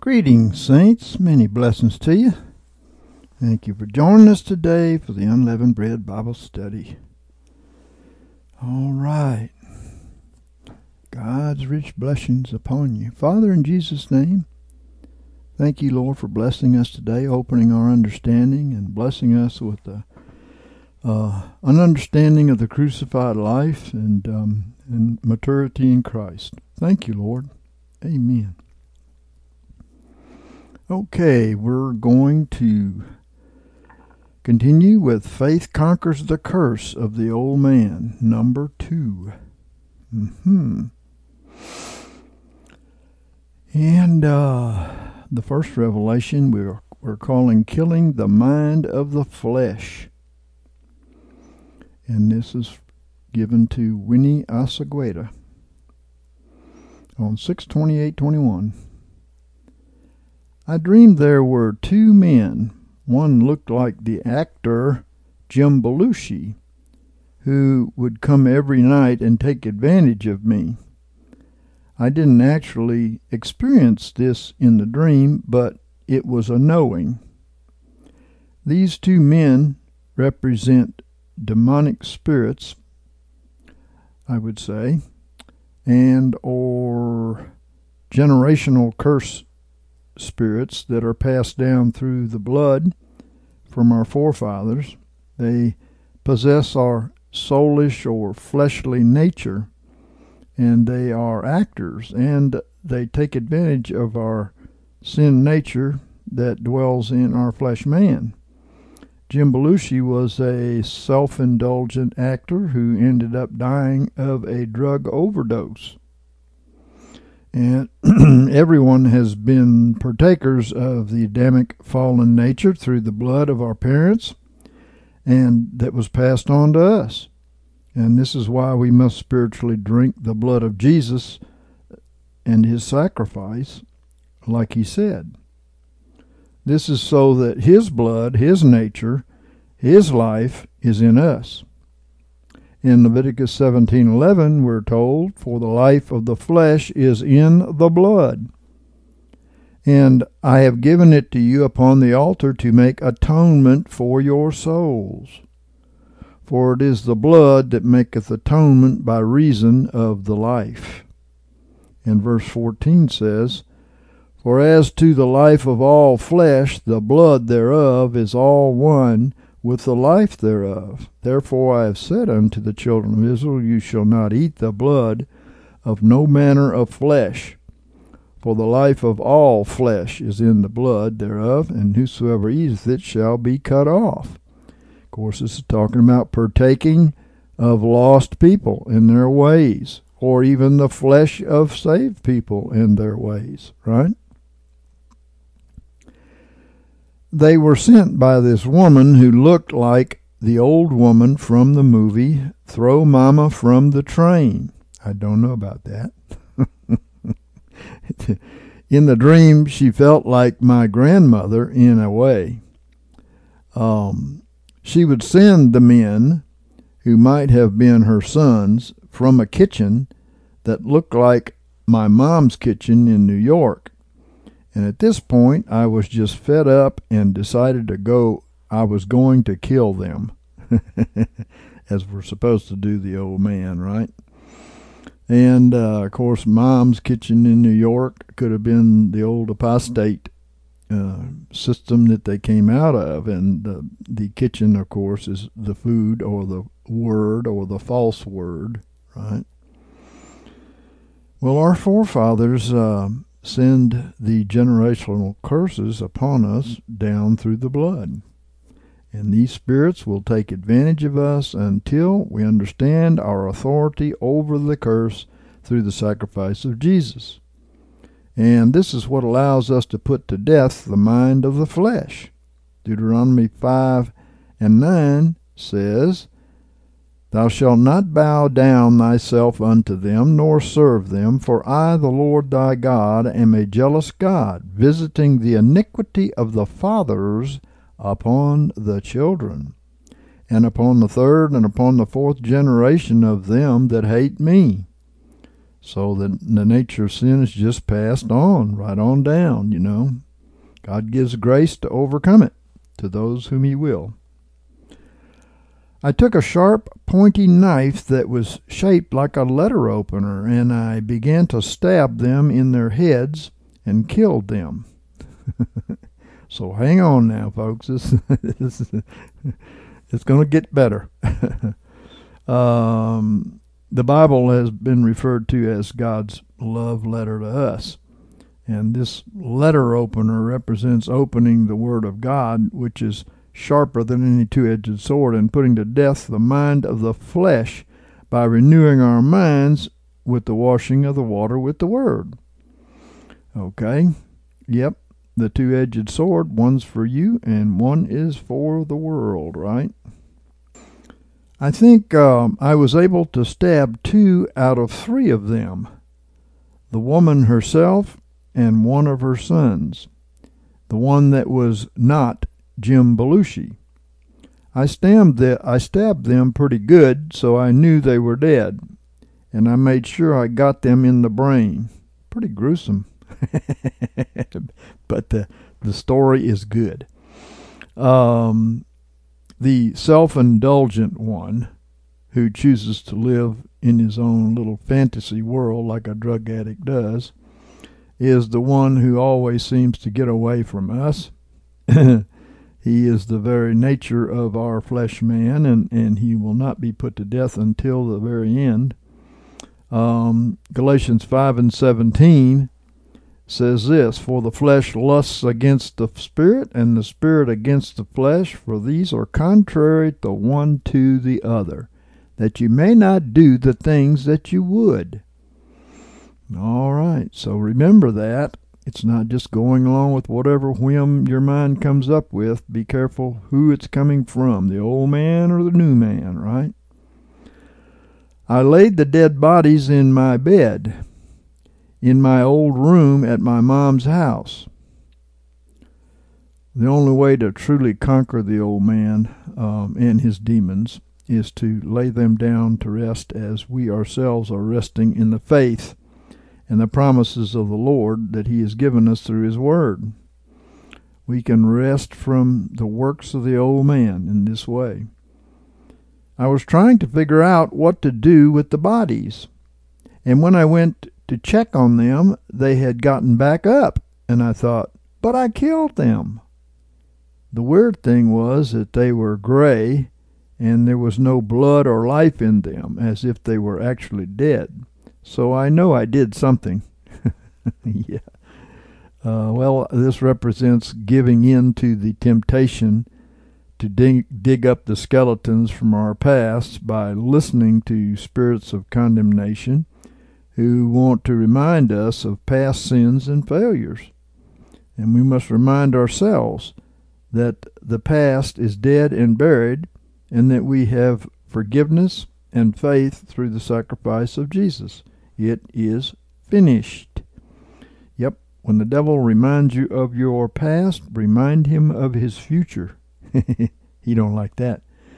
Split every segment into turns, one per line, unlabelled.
Greetings, saints. Many blessings to you. Thank you for joining us today for the Unleavened Bread Bible Study. All right. God's rich blessings upon you. Father, in Jesus' name, thank you, Lord, for blessing us today, opening our understanding and blessing us with an understanding of the crucified life and maturity in Christ. Thank you, Lord. Amen. Okay, we're going to continue with Faith Conquers the Curse of the Old Man, number 2. And the first revelation we're calling Killing the Mind of the Flesh. And this is given to Winnie Asagueda on 6/28/21. I dreamed there were two men. One looked like the actor Jim Belushi, who would come every night and take advantage of me. I didn't actually experience this in the dream, but it was a knowing. These two men represent demonic spirits, I would say, and or generational curse spirits that are passed down through the blood from our forefathers. They possess our soulish or fleshly nature, and they are actors, and they take advantage of our sin nature that dwells in our flesh man. Jim Belushi was a self-indulgent actor who ended up dying of a drug overdose. And everyone has been partakers of the Adamic fallen nature through the blood of our parents, and that was passed on to us. And this is why we must spiritually drink the blood of Jesus and his sacrifice, like he said. This is so that his blood, his nature, his life is in us. In Leviticus 17:11, we're told, "For the life of the flesh is in the blood. And I have given it to you upon the altar to make atonement for your souls. For it is the blood that maketh atonement by reason of the life." And verse 14 says, "For as to the life of all flesh, the blood thereof is all one with the life thereof. Therefore I have said unto the children of Israel, you shall not eat the blood of no manner of flesh. For the life of all flesh is in the blood thereof, and whosoever eateth it shall be cut off." Of course, this is talking about partaking of lost people in their ways, or even the flesh of saved people in their ways, right? They were sent by this woman who looked like the old woman from the movie Throw Mama from the Train. I don't know about that. In the dream, she felt like my grandmother in a way. She would send the men, who might have been her sons, from a kitchen that looked like my mom's kitchen in New York. And at this point, I was just fed up and decided to go. I was going to kill them, as we're supposed to do the old man, right? And, of course, Mom's kitchen in New York could have been the old apostate system that they came out of. And the kitchen, of course, is the food or the word or the false word, right? Well, our forefathers send the generational curses upon us down through the blood. And these spirits will take advantage of us until we understand our authority over the curse through the sacrifice of Jesus. And this is what allows us to put to death the mind of the flesh. Deuteronomy 5:9 says, "Thou shalt not bow down thyself unto them, nor serve them, for I, the Lord thy God, am a jealous God, visiting the iniquity of the fathers upon the children, and upon the third and upon the fourth generation of them that hate me." So the nature of sin is just passed on, right on down, you know. God gives grace to overcome it to those whom he will. I took a sharp, pointy knife that was shaped like a letter opener, and I began to stab them in their heads and killed them. So hang on now, folks. It's going to get better. The Bible has been referred to as God's love letter to us. And this letter opener represents opening the Word of God, which is sharper than any two-edged sword, and putting to death the mind of the flesh by renewing our minds with the washing of the water with the Word. Okay, yep, the two-edged sword, one's for you and one is for the world, right? I think I was able to stab 2 out of 3 of them, the woman herself and one of her sons, the one that was not Jim Belushi. I stabbed them pretty good, so I knew they were dead, and I made sure I got them in the brain. Pretty gruesome, but the story is good. The self-indulgent one, who chooses to live in his own little fantasy world like a drug addict does, is the one who always seems to get away from us. He is the very nature of our flesh man, and he will not be put to death until the very end. Galatians 5:17 says this, "For the flesh lusts against the spirit, and the spirit against the flesh, for these are contrary the one to the other, that you may not do the things that you would." All right, so remember that. It's not just going along with whatever whim your mind comes up with. Be careful who it's coming from, the old man or the new man, right? I laid the dead bodies in my bed, in my old room at my mom's house. The only way to truly conquer the old man and his demons is to lay them down to rest as we ourselves are resting in the faith and the promises of the Lord that he has given us through his word. We can rest from the works of the old man in this way. I was trying to figure out what to do with the bodies, and when I went to check on them, they had gotten back up, and I thought, but I killed them. The weird thing was that they were gray, and there was no blood or life in them, as if they were actually dead. So I know I did something. Yeah. Well, this represents giving in to the temptation to dig up the skeletons from our past by listening to spirits of condemnation who want to remind us of past sins and failures. And we must remind ourselves that the past is dead and buried, and that we have forgiveness and faith through the sacrifice of Jesus. It is finished. Yep, when the devil reminds you of your past, remind him of his future. He don't like that.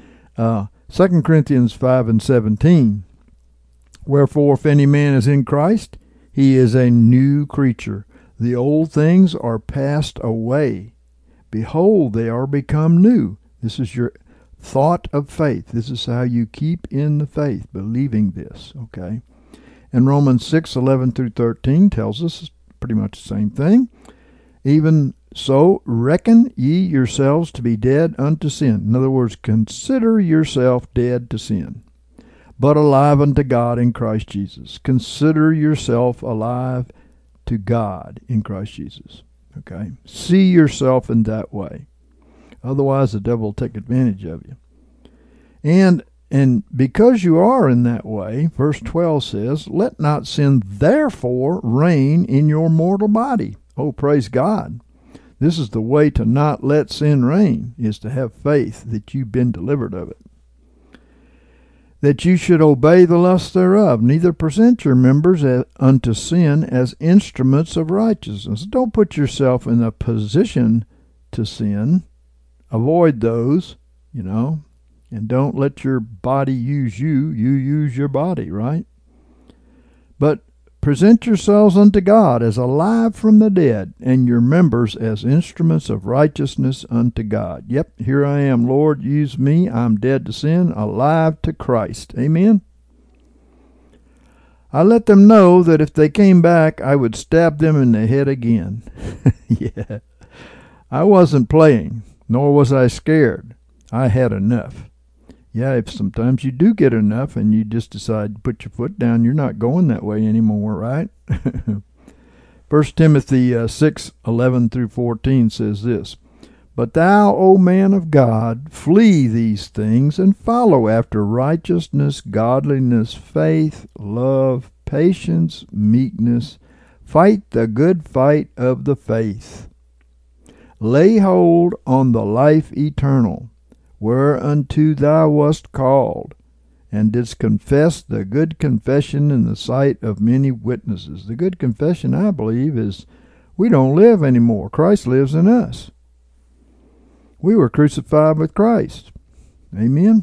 2 Corinthians 5:17. Wherefore, if any man is in Christ, he is a new creature. The old things are passed away. Behold, they are become new. This is your thought of faith. This is how you keep in the faith, believing this, okay? And Romans 6:11 through 13 tells us pretty much the same thing. Even so, reckon ye yourselves to be dead unto sin. In other words, consider yourself dead to sin, but alive unto God in Christ Jesus. Consider yourself alive to God in Christ Jesus. Okay? See yourself in that way. Otherwise, the devil will take advantage of you. And because you are in that way, verse 12 says, let not sin therefore reign in your mortal body. Oh, praise God. This is the way to not let sin reign, is to have faith that you've been delivered of it. That you should obey the lusts thereof, neither present your members unto sin as instruments of righteousness. Don't put yourself in a position to sin. Avoid those, and don't let your body use you. You use your body, right? But present yourselves unto God as alive from the dead, and your members as instruments of righteousness unto God. Yep, here I am, Lord, use me. I'm dead to sin, alive to Christ. Amen. I let them know that if they came back, I would stab them in the head again. Yeah, I wasn't playing, nor was I scared. I had enough. Yeah, if sometimes you do get enough and you just decide to put your foot down, you're not going that way anymore, right? 1 Timothy 6:11 through 14 says this, But thou, O man of God, flee these things and follow after righteousness, godliness, faith, love, patience, meekness. Fight the good fight of the faith. Lay hold on the life eternal, whereunto thou wast called, and didst confess the good confession in the sight of many witnesses. The good confession, I believe, is we don't live anymore. Christ lives in us. We were crucified with Christ. Amen.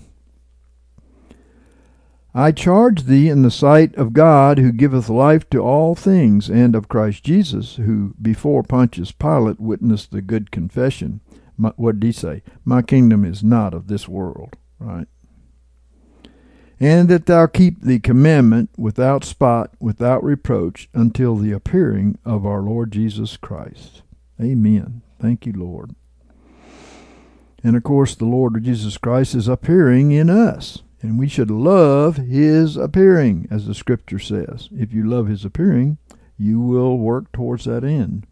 I charge thee in the sight of God, who giveth life to all things, and of Christ Jesus, who before Pontius Pilate witnessed the good confession. What did he say? My kingdom is not of this world, right? And that thou keep the commandment without spot, without reproach, until the appearing of our Lord Jesus Christ. Amen. Thank you, Lord. And of course, the Lord Jesus Christ is appearing in us, and we should love his appearing, as the scripture says. If you love his appearing, you will work towards that end.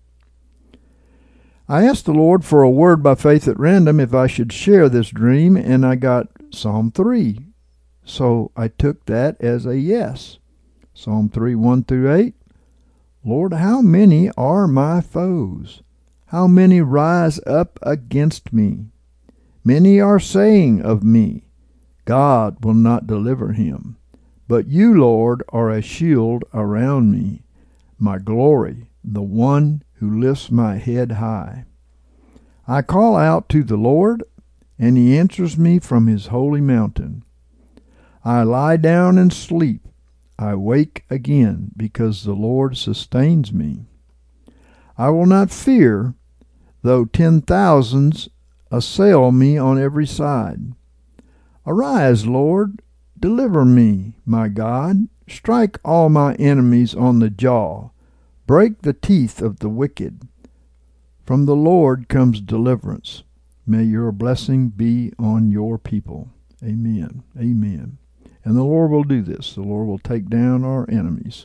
I asked the Lord for a word by faith at random if I should share this dream, and I got Psalm 3. So I took that as a yes. Psalm 3, 1 through 8. Lord, how many are my foes? How many rise up against me? Many are saying of me, God will not deliver him. But you, Lord, are a shield around me, my glory, the one who lifts my head high. I call out to the Lord, and he answers me from his holy mountain. I lie down and sleep. I wake again, because the Lord sustains me. I will not fear, though 10,000s assail me on every side. Arise, Lord, deliver me, my God. Strike all my enemies on the jaw. Break the teeth of the wicked. From the Lord comes deliverance. May your blessing be on your people. Amen. Amen. And the Lord will do this. The Lord will take down our enemies.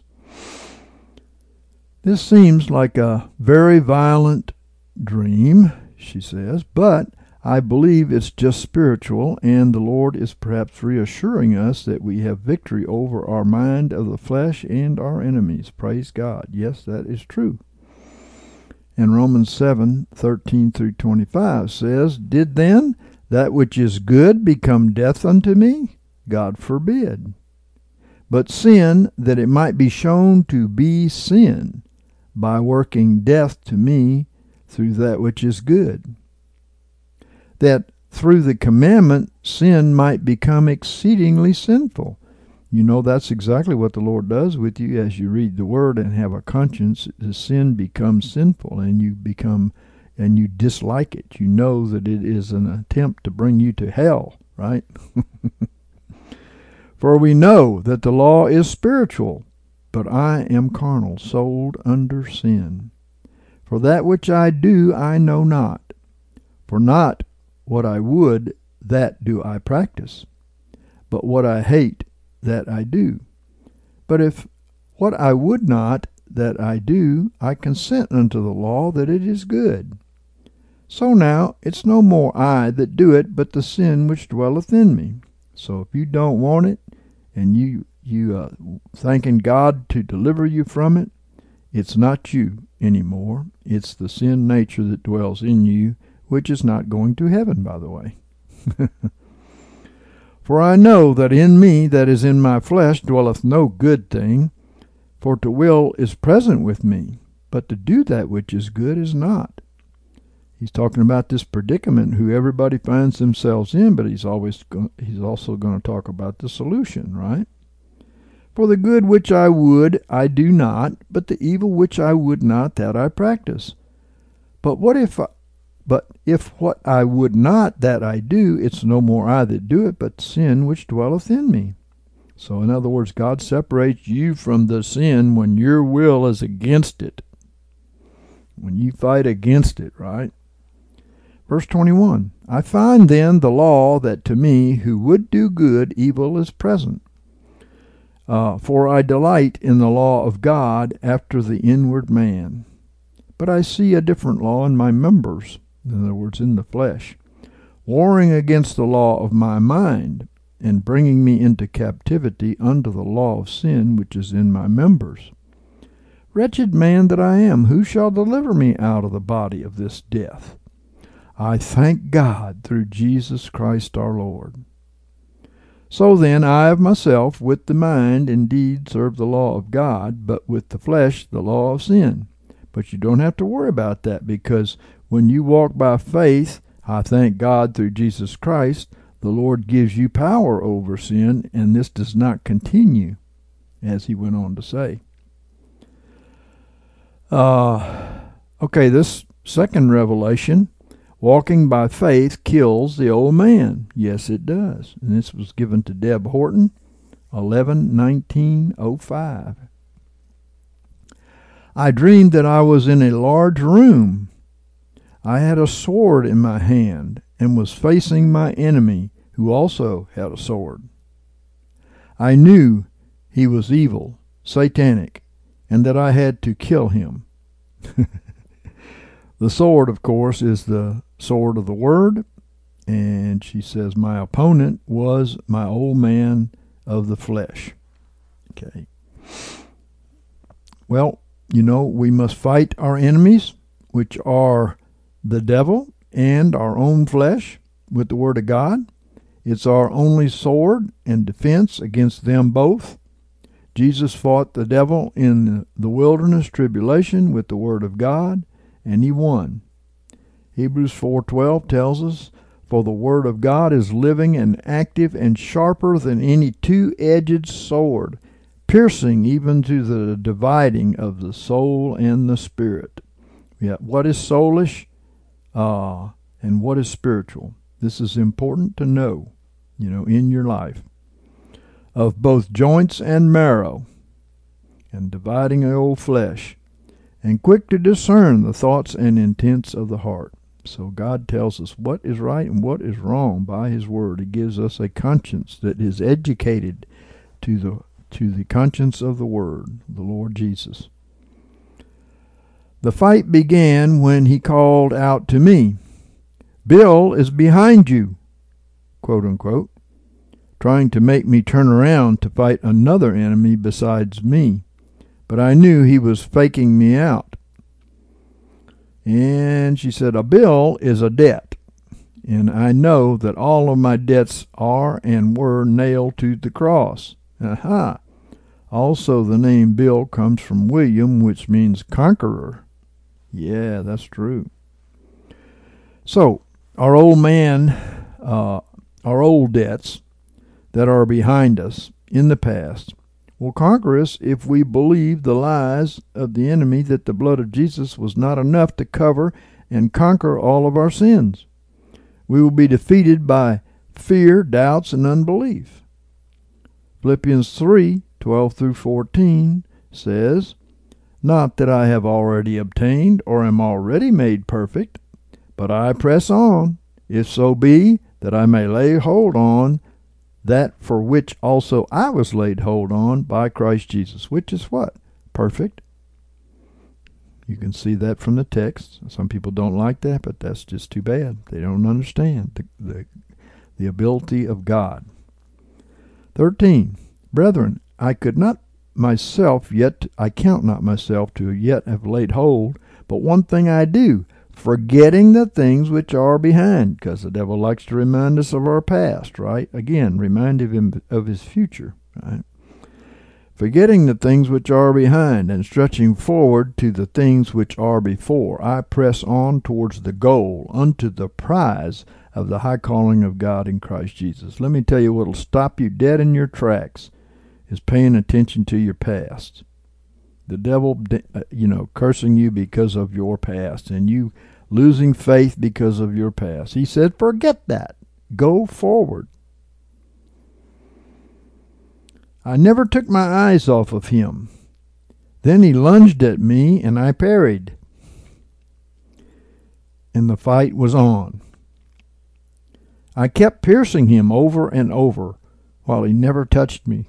This seems like a very violent dream, she says, but I believe it's just spiritual, and the Lord is perhaps reassuring us that we have victory over our mind of the flesh and our enemies. Praise God. Yes, that is true. And Romans 7:13 through 25 says, Did then that which is good become death unto me? God forbid. But sin, that it might be shown to be sin, by working death to me through that which is good, that through the commandment sin might become exceedingly sinful. You know, that's exactly what the Lord does with you as you read the Word and have a conscience. The sin becomes sinful, and you dislike it. You know that it is an attempt to bring you to hell, right? For we know that the law is spiritual, but I am carnal, sold under sin. For that which I do I know not. For not what I would, that do I practice. But what I hate, that I do. But if what I would not, that I do, I consent unto the law that it is good. So now it's no more I that do it, but the sin which dwelleth in me. So if you don't want it, and you thanking God to deliver you from it, it's not you anymore. It's the sin nature that dwells in you, which is not going to heaven, by the way. For I know that in me, that is in my flesh, dwelleth no good thing. For to will is present with me, but to do that which is good is not. He's talking about this predicament who everybody finds themselves in, but he's also going to talk about the solution, right? For the good which I would, I do not, but the evil which I would not, that I practice. But if what I would not, that I do, it's no more I that do it, but sin which dwelleth in me. So in other words, God separates you from the sin when your will is against it. When you fight against it, right? Verse 21, I find then the law that to me who would do good, evil is present. For I delight in the law of God after the inward man. But I see a different law in my members, in other words, in the flesh, warring against the law of my mind, and bringing me into captivity under the law of sin which is in my members. Wretched man that I am, who shall deliver me out of the body of this death? I thank God through Jesus Christ our Lord. So then I of myself with the mind indeed serve the law of God, but with the flesh the law of sin. But you don't have to worry about that, because when you walk by faith, I thank God through Jesus Christ, the Lord gives you power over sin, and this does not continue, as he went on to say. Okay, this second revelation, walking by faith kills the old man. Yes, it does. And this was given to Deb Horton, 11/19/05. I dreamed that I was in a large room. I had a sword in my hand and was facing my enemy, who also had a sword. I knew he was evil, satanic, and that I had to kill him. The sword, of course, is the sword of the Word, and she says my opponent was my old man of the flesh. Okay. Well, you know, we must fight our enemies, which are the devil and our own flesh, with the Word of God. It's our only sword and defense against them both. Jesus fought the devil in the wilderness tribulation with the Word of God, and he won. Hebrews 4:12 tells us, for the Word of God is living and active and sharper than any two-edged sword, piercing even to the dividing of the soul and the spirit. Yeah, what is soulish and what is spiritual? This is important to know, in your life. Of both joints and marrow, and dividing the old flesh, and quick to discern the thoughts and intents of the heart. So God tells us what is right and what is wrong by his word. He gives us a conscience that is educated to the conscience of the word, the Lord Jesus. The fight began when he called out to me, Bill is behind you, quote unquote, trying to make me turn around to fight another enemy besides me. But I knew he was faking me out. And she said, a bill is a debt, and I know that all of my debts are and were nailed to the cross. Aha! Also, the name Bill comes from William, which means conqueror. Yeah, that's true. So, our old man, our old debts that are behind us in the past will conquer us if we believe the lies of the enemy that the blood of Jesus was not enough to cover and conquer all of our sins. We will be defeated by fear, doubts, and unbelief. Philippians 3:12-14 says, not that I have already obtained or am already made perfect, but I press on, if so be that I may lay hold on that for which also I was laid hold on by Christ Jesus, which is what? Perfect. You can see that from the text. Some people don't like that, but that's just too bad. They don't understand the ability of God. 13. Brethren, I count not myself to yet have laid hold, but one thing I do, forgetting the things which are behind, because the devil likes to remind us of our past, right? Again, remind him of his future, right? Forgetting the things which are behind and stretching forward to the things which are before, I press on towards the goal, unto the prize of the high calling of God in Christ Jesus. Let me tell you what'll stop you dead in your tracks is paying attention to your past. The devil, cursing you because of your past, and you losing faith because of your past. He said, forget that. Go forward. I never took my eyes off of him. Then he lunged at me, and I parried. And the fight was on. I kept piercing him over and over while he never touched me.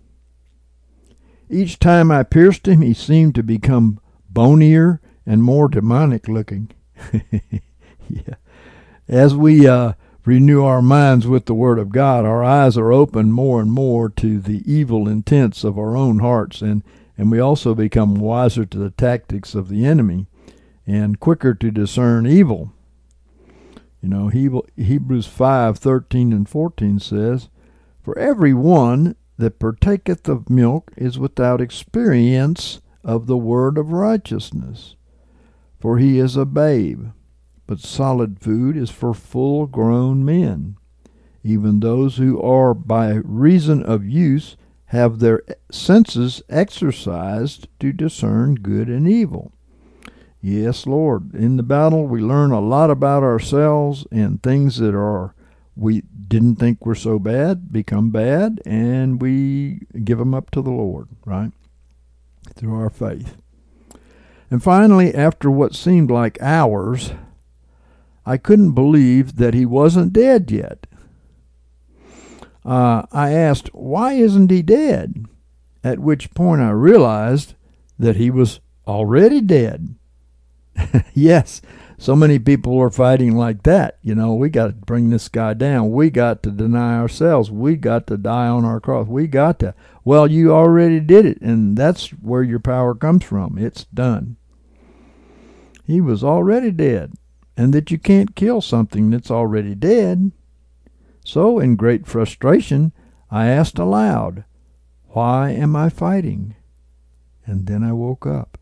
Each time I pierced him, he seemed to become bonier and more demonic looking. Yeah. As we renew our minds with the Word of God, our eyes are opened more and more to the evil intents of our own hearts, and we also become wiser to the tactics of the enemy and quicker to discern evil. Hebrews 5:13 and 14 says, for every one that partaketh of milk is without experience of the word of righteousness, for he is a babe. But solid food is for full-grown men, even those who are by reason of use have their senses exercised to discern good and evil. Yes, Lord. In the battle, we learn a lot about ourselves, and things that we didn't think were so bad become bad, and we give them up to the Lord, right? Through our faith. And finally, after what seemed like hours, I couldn't believe that he wasn't dead yet. I asked, why isn't he dead? At which point I realized that he was already dead. Yes, so many people are fighting like that. We got to bring this guy down. We got to deny ourselves. We got to die on our cross. We got to. Well, you already did it, and that's where your power comes from. It's done. He was already dead, and that you can't kill something that's already dead. So, in great frustration, I asked aloud, why am I fighting? And then I woke up.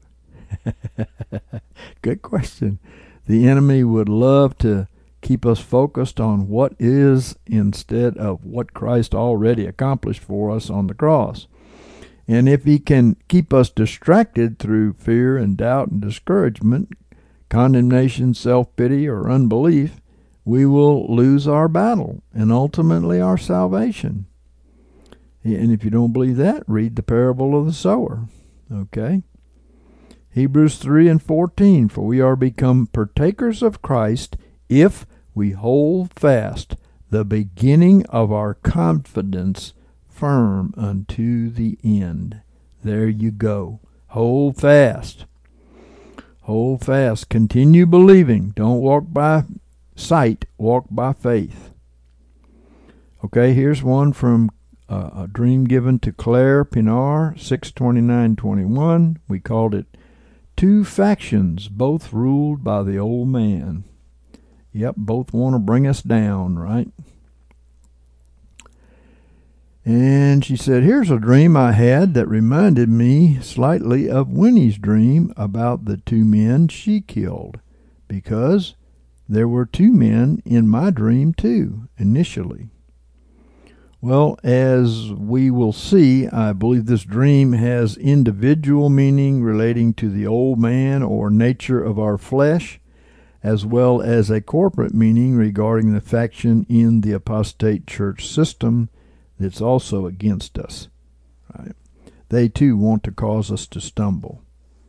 Good question. The enemy would love to keep us focused on what is instead of what Christ already accomplished for us on the cross. And if he can keep us distracted through fear and doubt and discouragement, condemnation, self-pity, or unbelief, we will lose our battle and ultimately our salvation. And if you don't believe that, read the parable of the sower. Okay? Hebrews 3 and 14, for we are become partakers of Christ if we hold fast the beginning of our confidence firm unto the end. There you go. Hold fast. Hold fast. Continue believing. Don't walk by sight. Walk by faith. Okay, here's one from a dream given to Claire Pinar, 6/29/21. We called it Two Factions, Both Ruled by the Old Man. Yep, both want to bring us down, right? And she said, here's a dream I had that reminded me slightly of Winnie's dream about the two men she killed, because there were two men in my dream too, initially. Well, as we will see, I believe this dream has individual meaning relating to the old man or nature of our flesh, as well as a corporate meaning regarding the faction in the apostate church system that's also against us. Right? They too want to cause us to stumble.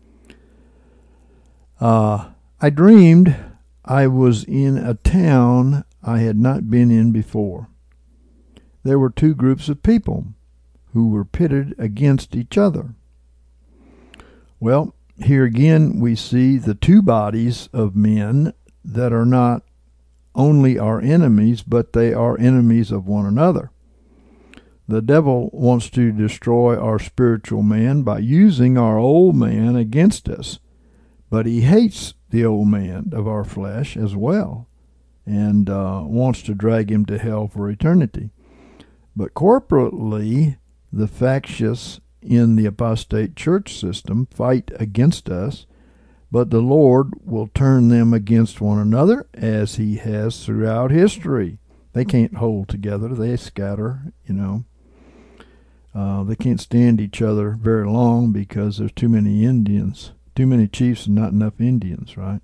I dreamed I was in a town I had not been in before. There were two groups of people who were pitted against each other. Well, here again we see the two bodies of men that are not only our enemies, but they are enemies of one another. The devil wants to destroy our spiritual man by using our old man against us, but he hates the old man of our flesh as well, and wants to drag him to hell for eternity. But corporately, the factious in the apostate church system fight against us, but the Lord will turn them against one another as he has throughout history. They can't hold together. They scatter, They can't stand each other very long because there's too many Indians, too many chiefs and not enough Indians, right?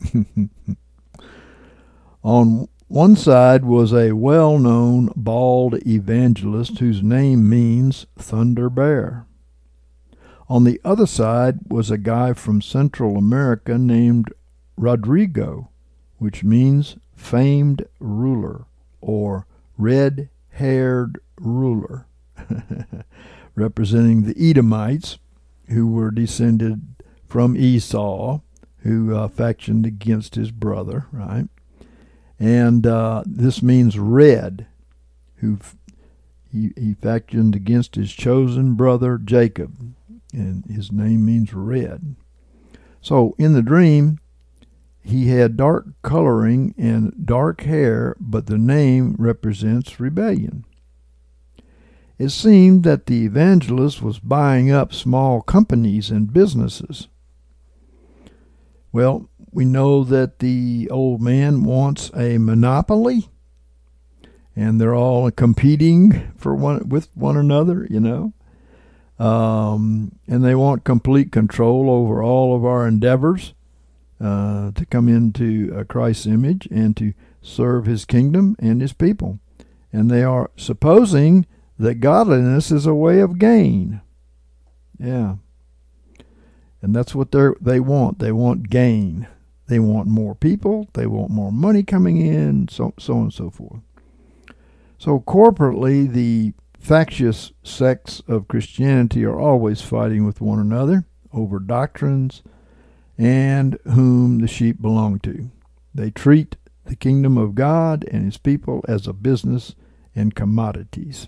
On one side was a well-known bald evangelist whose name means Thunder Bear. On the other side was a guy from Central America named Rodrigo, which means famed ruler or red-haired ruler, representing the Edomites, who were descended from Esau, who factioned against his brother, right? And this means red, who he factioned against his chosen brother Jacob, and his name means red. So in the dream, he had dark coloring and dark hair, but the name represents rebellion. It seemed that the evangelist was buying up small companies and businesses. Well, we know that the old man wants a monopoly, and they're all competing with one another, and they want complete control over all of our endeavors to come into Christ's image and to serve his kingdom and his people. And they are supposing that godliness is a way of gain. Yeah. And that's what they want. They want gain. They want more people. They want more money coming in, so on and so forth. So corporately, the factious sects of Christianity are always fighting with one another over doctrines and whom the sheep belong to. They treat the kingdom of God and his people as a business and commodities.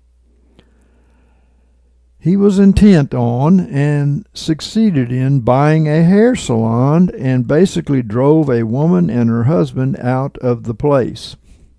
He was intent on and succeeded in buying a hair salon and basically drove a woman and her husband out of the place.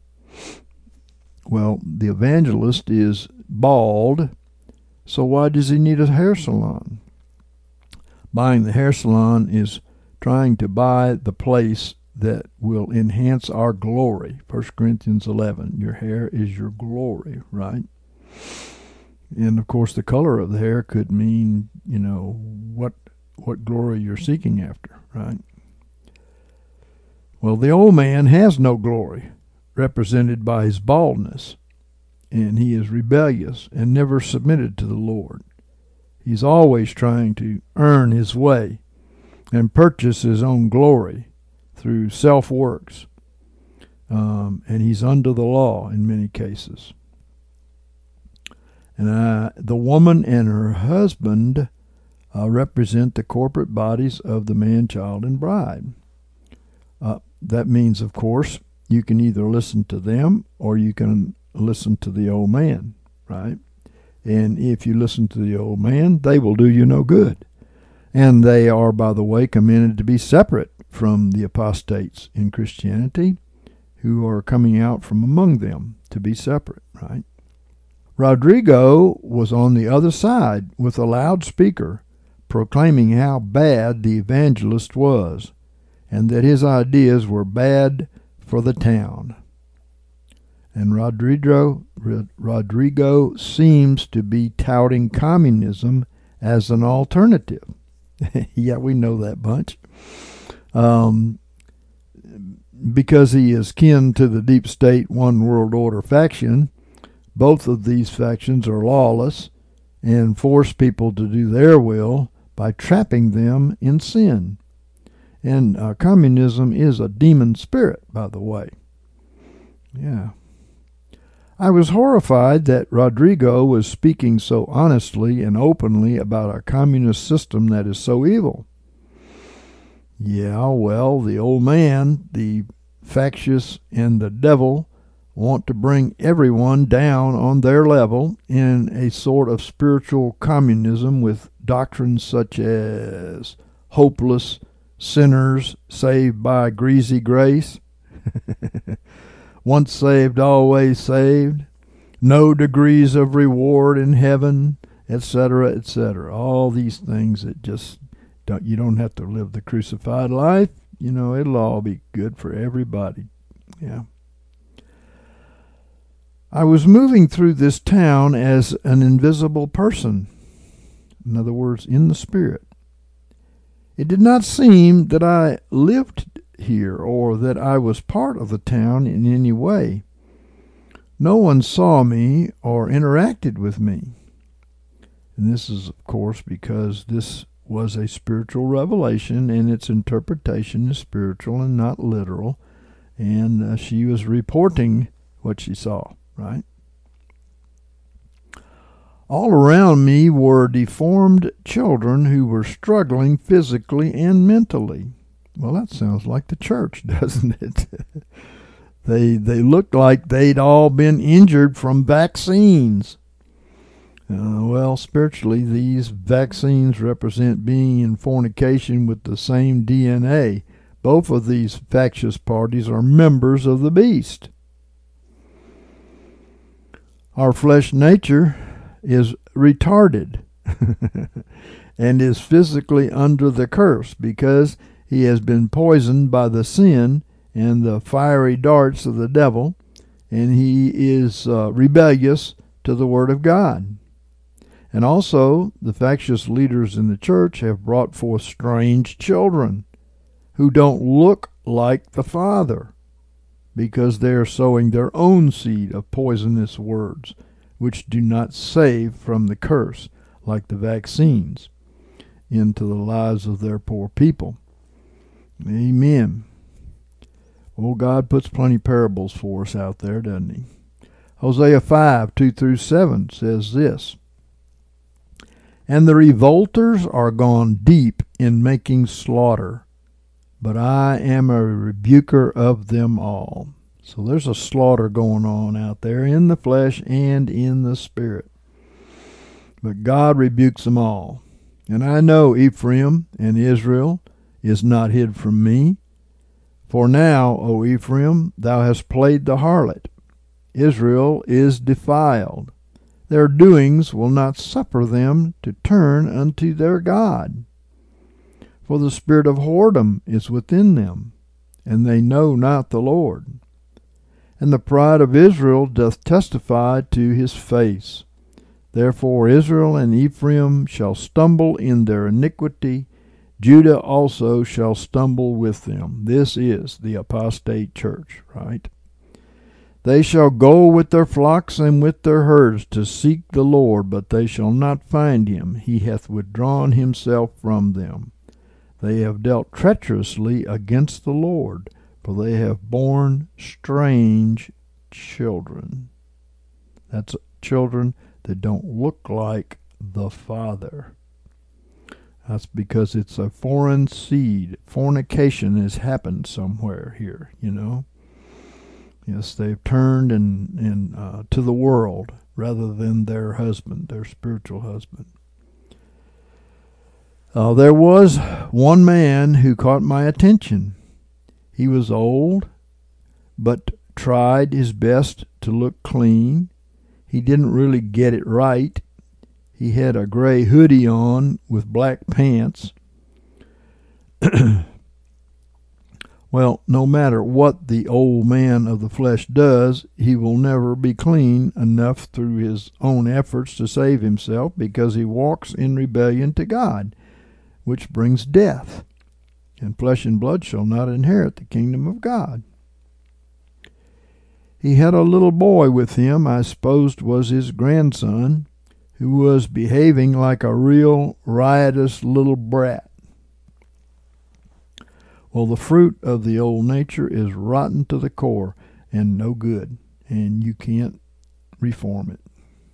Well, the evangelist is bald, so why does he need a hair salon? Buying the hair salon is trying to buy the place that will enhance our glory. 1 Corinthians 11, your hair is your glory, right? And of course, the color of the hair could mean, what glory you're seeking after, right? Well, the old man has no glory, represented by his baldness, and he is rebellious and never submitted to the Lord. He's always trying to earn his way and purchase his own glory through self-works, and he's under the law in many cases. And the woman and her husband represent the corporate bodies of the man, child, and bride. That means, of course, you can either listen to them or you can listen to the old man, right? And if you listen to the old man, they will do you no good. And they are, by the way, commanded to be separate from the apostates in Christianity who are coming out from among them, to be separate, right? Rodrigo was on the other side with a loudspeaker proclaiming how bad the evangelist was and that his ideas were bad for the town. And Rodrigo seems to be touting communism as an alternative. Yeah, we know that bunch. Because he is kin to the deep state one world order faction, both of these factions are lawless and force people to do their will by trapping them in sin. And communism is a demon spirit, by the way. Yeah. I was horrified that Rodrigo was speaking so honestly and openly about a communist system that is so evil. Yeah, well, the old man, the factious, and the devil want to bring everyone down on their level in a sort of spiritual communism with doctrines such as hopeless sinners saved by greasy grace, once saved, always saved, no degrees of reward in heaven, etc., etc. All these things that just you don't have to live the crucified life. It'll all be good for everybody. Yeah. I was moving through this town as an invisible person. In other words, in the spirit. It did not seem that I lived here or that I was part of the town in any way. No one saw me or interacted with me. And this is, of course, because this was a spiritual revelation and its interpretation is spiritual and not literal. And she was reporting what she saw, right? All around me were deformed children who were struggling physically and mentally. Well, that sounds like the church, doesn't it? They looked like they'd all been injured from vaccines. Well, spiritually, these vaccines represent being in fornication with the same DNA. Both of these factious parties are members of the beast. Our flesh nature is retarded and is physically under the curse because he has been poisoned by the sin and the fiery darts of the devil, and he is rebellious to the Word of God. And also, the factious leaders in the church have brought forth strange children who don't look like the Father because they are sowing their own seed of poisonous words, which do not save from the curse, like the vaccines, into the lives of their poor people. Amen. Well, God puts plenty of parables for us out there, doesn't he? Hosea 5:2-7 says this, "And the revolters are gone deep in making slaughter, but I am a rebuker of them all." So there's a slaughter going on out there in the flesh and in the spirit. But God rebukes them all. And I know Ephraim and Israel is not hid from me. For now, O Ephraim, thou hast played the harlot. Israel is defiled. Their doings will not suffer them to turn unto their God. For the spirit of whoredom is within them, and they know not the Lord. And the pride of Israel doth testify to his face. Therefore Israel and Ephraim shall stumble in their iniquity. Judah also shall stumble with them. This is the apostate church, right? They shall go with their flocks and with their herds to seek the Lord, but they shall not find him. He hath withdrawn himself from them. They have dealt treacherously against the Lord, for they have borne strange children. That's children that don't look like the Father. That's because it's a foreign seed. Fornication has happened somewhere here, you know. Yes, they've turned to the world rather than their husband, their spiritual husband. There was one man who caught my attention. He was old, but tried his best to look clean. He didn't really get it right. He had a gray hoodie on with black pants. Well, no matter what the old man of the flesh does, he will never be clean enough through his own efforts to save himself, because he walks in rebellion to God, which brings death. And flesh and blood shall not inherit the kingdom of God. He had a little boy with him, I supposed was his grandson, who was behaving like a real riotous little brat. Well, the fruit of the old nature is rotten to the core and no good, and you can't reform it.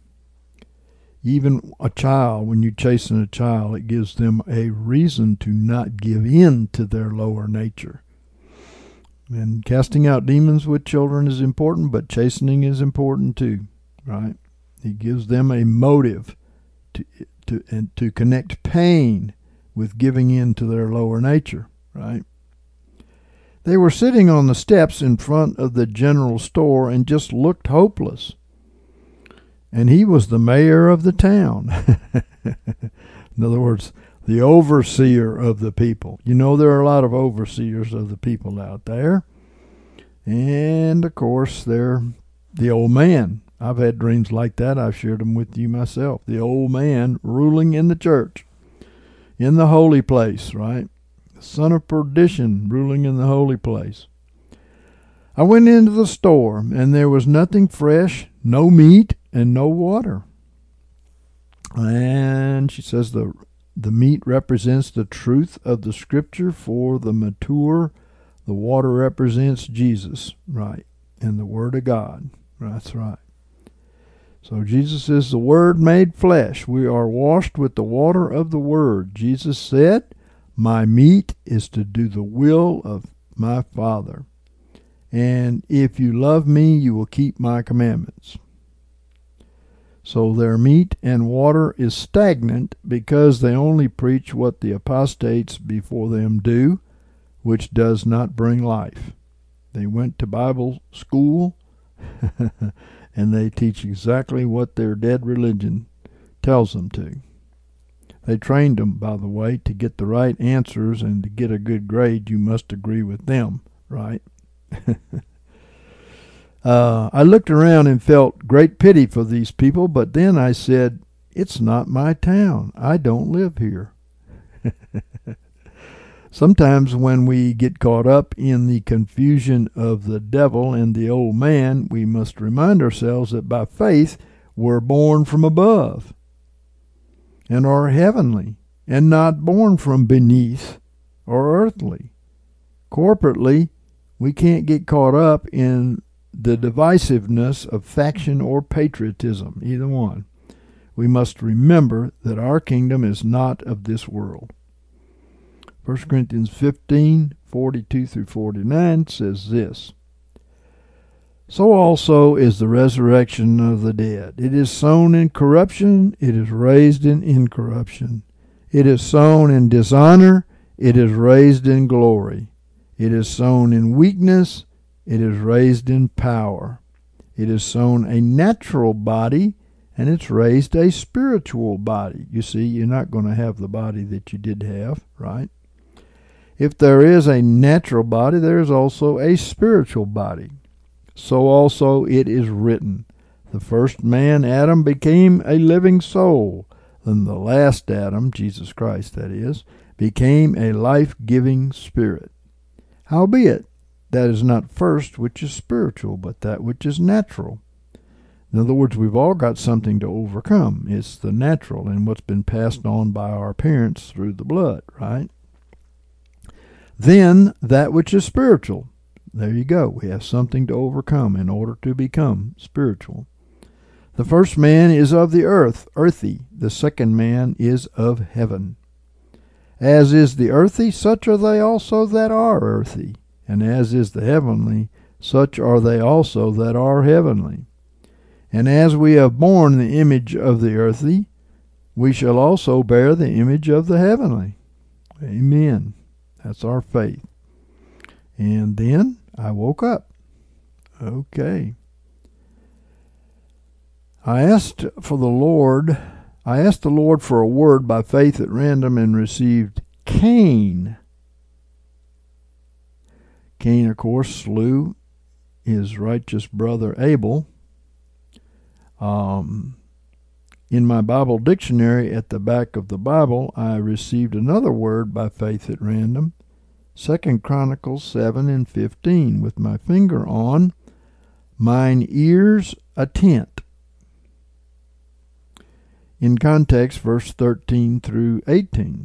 Even a child, when you're chasing a child, it gives them a reason to not give in to their lower nature. And casting out demons with children is important, but chastening is important too, right? It gives them a motive to connect pain with giving in to their lower nature, right? They were sitting on the steps in front of the general store and just looked hopeless. And he was the mayor of the town. In other words, the overseer of the people. You know, there are a lot of overseers of the people out there. And, of course, they're the old man I've had dreams like that. I've shared them with you myself. The old man ruling in the church, in the holy place, right? The son of perdition ruling in the holy place. I went into the store, and there was nothing fresh, no meat, and no water. And she says the meat represents the truth of the Scripture for the mature. The water represents Jesus, right? And the Word of God. That's right. So Jesus is the Word made flesh. We are washed with the water of the Word. Jesus said, my meat is to do the will of my Father. And if you love me, you will keep my commandments. So their meat and water is stagnant because they only preach what the apostates before them do, which does not bring life. They went to Bible school and they teach exactly what their dead religion tells them to. They trained them, by the way, to get the right answers, and to get a good grade, you must agree with them, right? I looked around and felt great pity for these people, but then I said, it's not my town. I don't live here. Sometimes when we get caught up in the confusion of the devil and the old man, we must remind ourselves that by faith we're born from above and are heavenly, and not born from beneath or earthly. Corporately, we can't get caught up in the divisiveness of faction or patriotism, either one. We must remember that our kingdom is not of this world. 1 Corinthians 15:42-49 says this, so also is the resurrection of the dead. It is sown in corruption, it is raised in incorruption. It is sown in dishonor, it is raised in glory. It is sown in weakness, it is raised in power. It is sown a natural body, and it's raised a spiritual body. You see, you're not going to have the body that you did have, right? If there is a natural body, there is also a spiritual body. So also it is written, the first man, Adam, became a living soul. Then the last Adam, Jesus Christ that is, became a life-giving spirit. Howbeit, that is not first which is spiritual, but that which is natural. In other words, we've all got something to overcome. It's the natural and what's been passed on by our parents through the blood, right? Then that which is spiritual. There you go. We have something to overcome in order to become spiritual. The first man is of the earth, earthy. The second man is of heaven. As is the earthy, such are they also that are earthy. And as is the heavenly, such are they also that are heavenly. And as we have borne the image of the earthy, we shall also bear the image of the heavenly. Amen. That's our faith. And then I woke up. Okay. I asked the Lord for a word by faith at random and received Cain. Cain, of course, slew his righteous brother Abel. In my Bible dictionary at the back of the Bible, I received another word by faith at random, 2 Chronicles 7:15, with my finger on mine ears attent. In context, verse 13-18.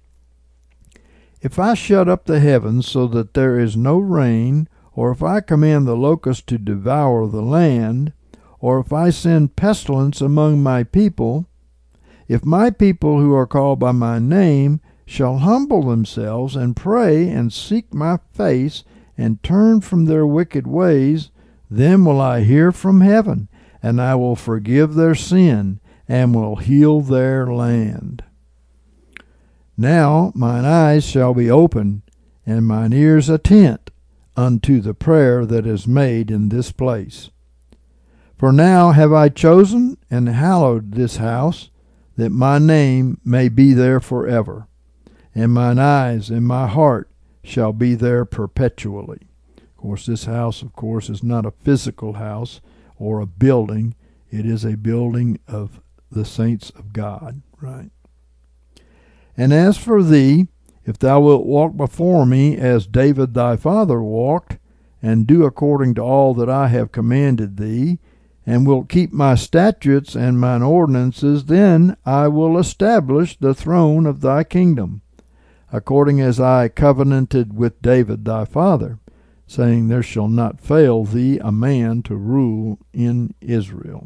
If I shut up the heavens so that there is no rain, or if I command the locust to devour the land, or if I send pestilence among my people, if my people who are called by my name shall humble themselves and pray and seek my face and turn from their wicked ways, then will I hear from heaven, and I will forgive their sin and will heal their land. Now mine eyes shall be open, and mine ears attent unto the prayer that is made in this place. For now have I chosen and hallowed this house, that my name may be there forever, and mine eyes and my heart shall be there perpetually. Of course, this house, is not a physical house or a building. It is a building of the saints of God, right? And as for thee, if thou wilt walk before me as David thy father walked, and do according to all that I have commanded thee, and wilt keep my statutes and mine ordinances, then I will establish the throne of thy kingdom, according as I covenanted with David thy father, saying, there shall not fail thee a man to rule in Israel.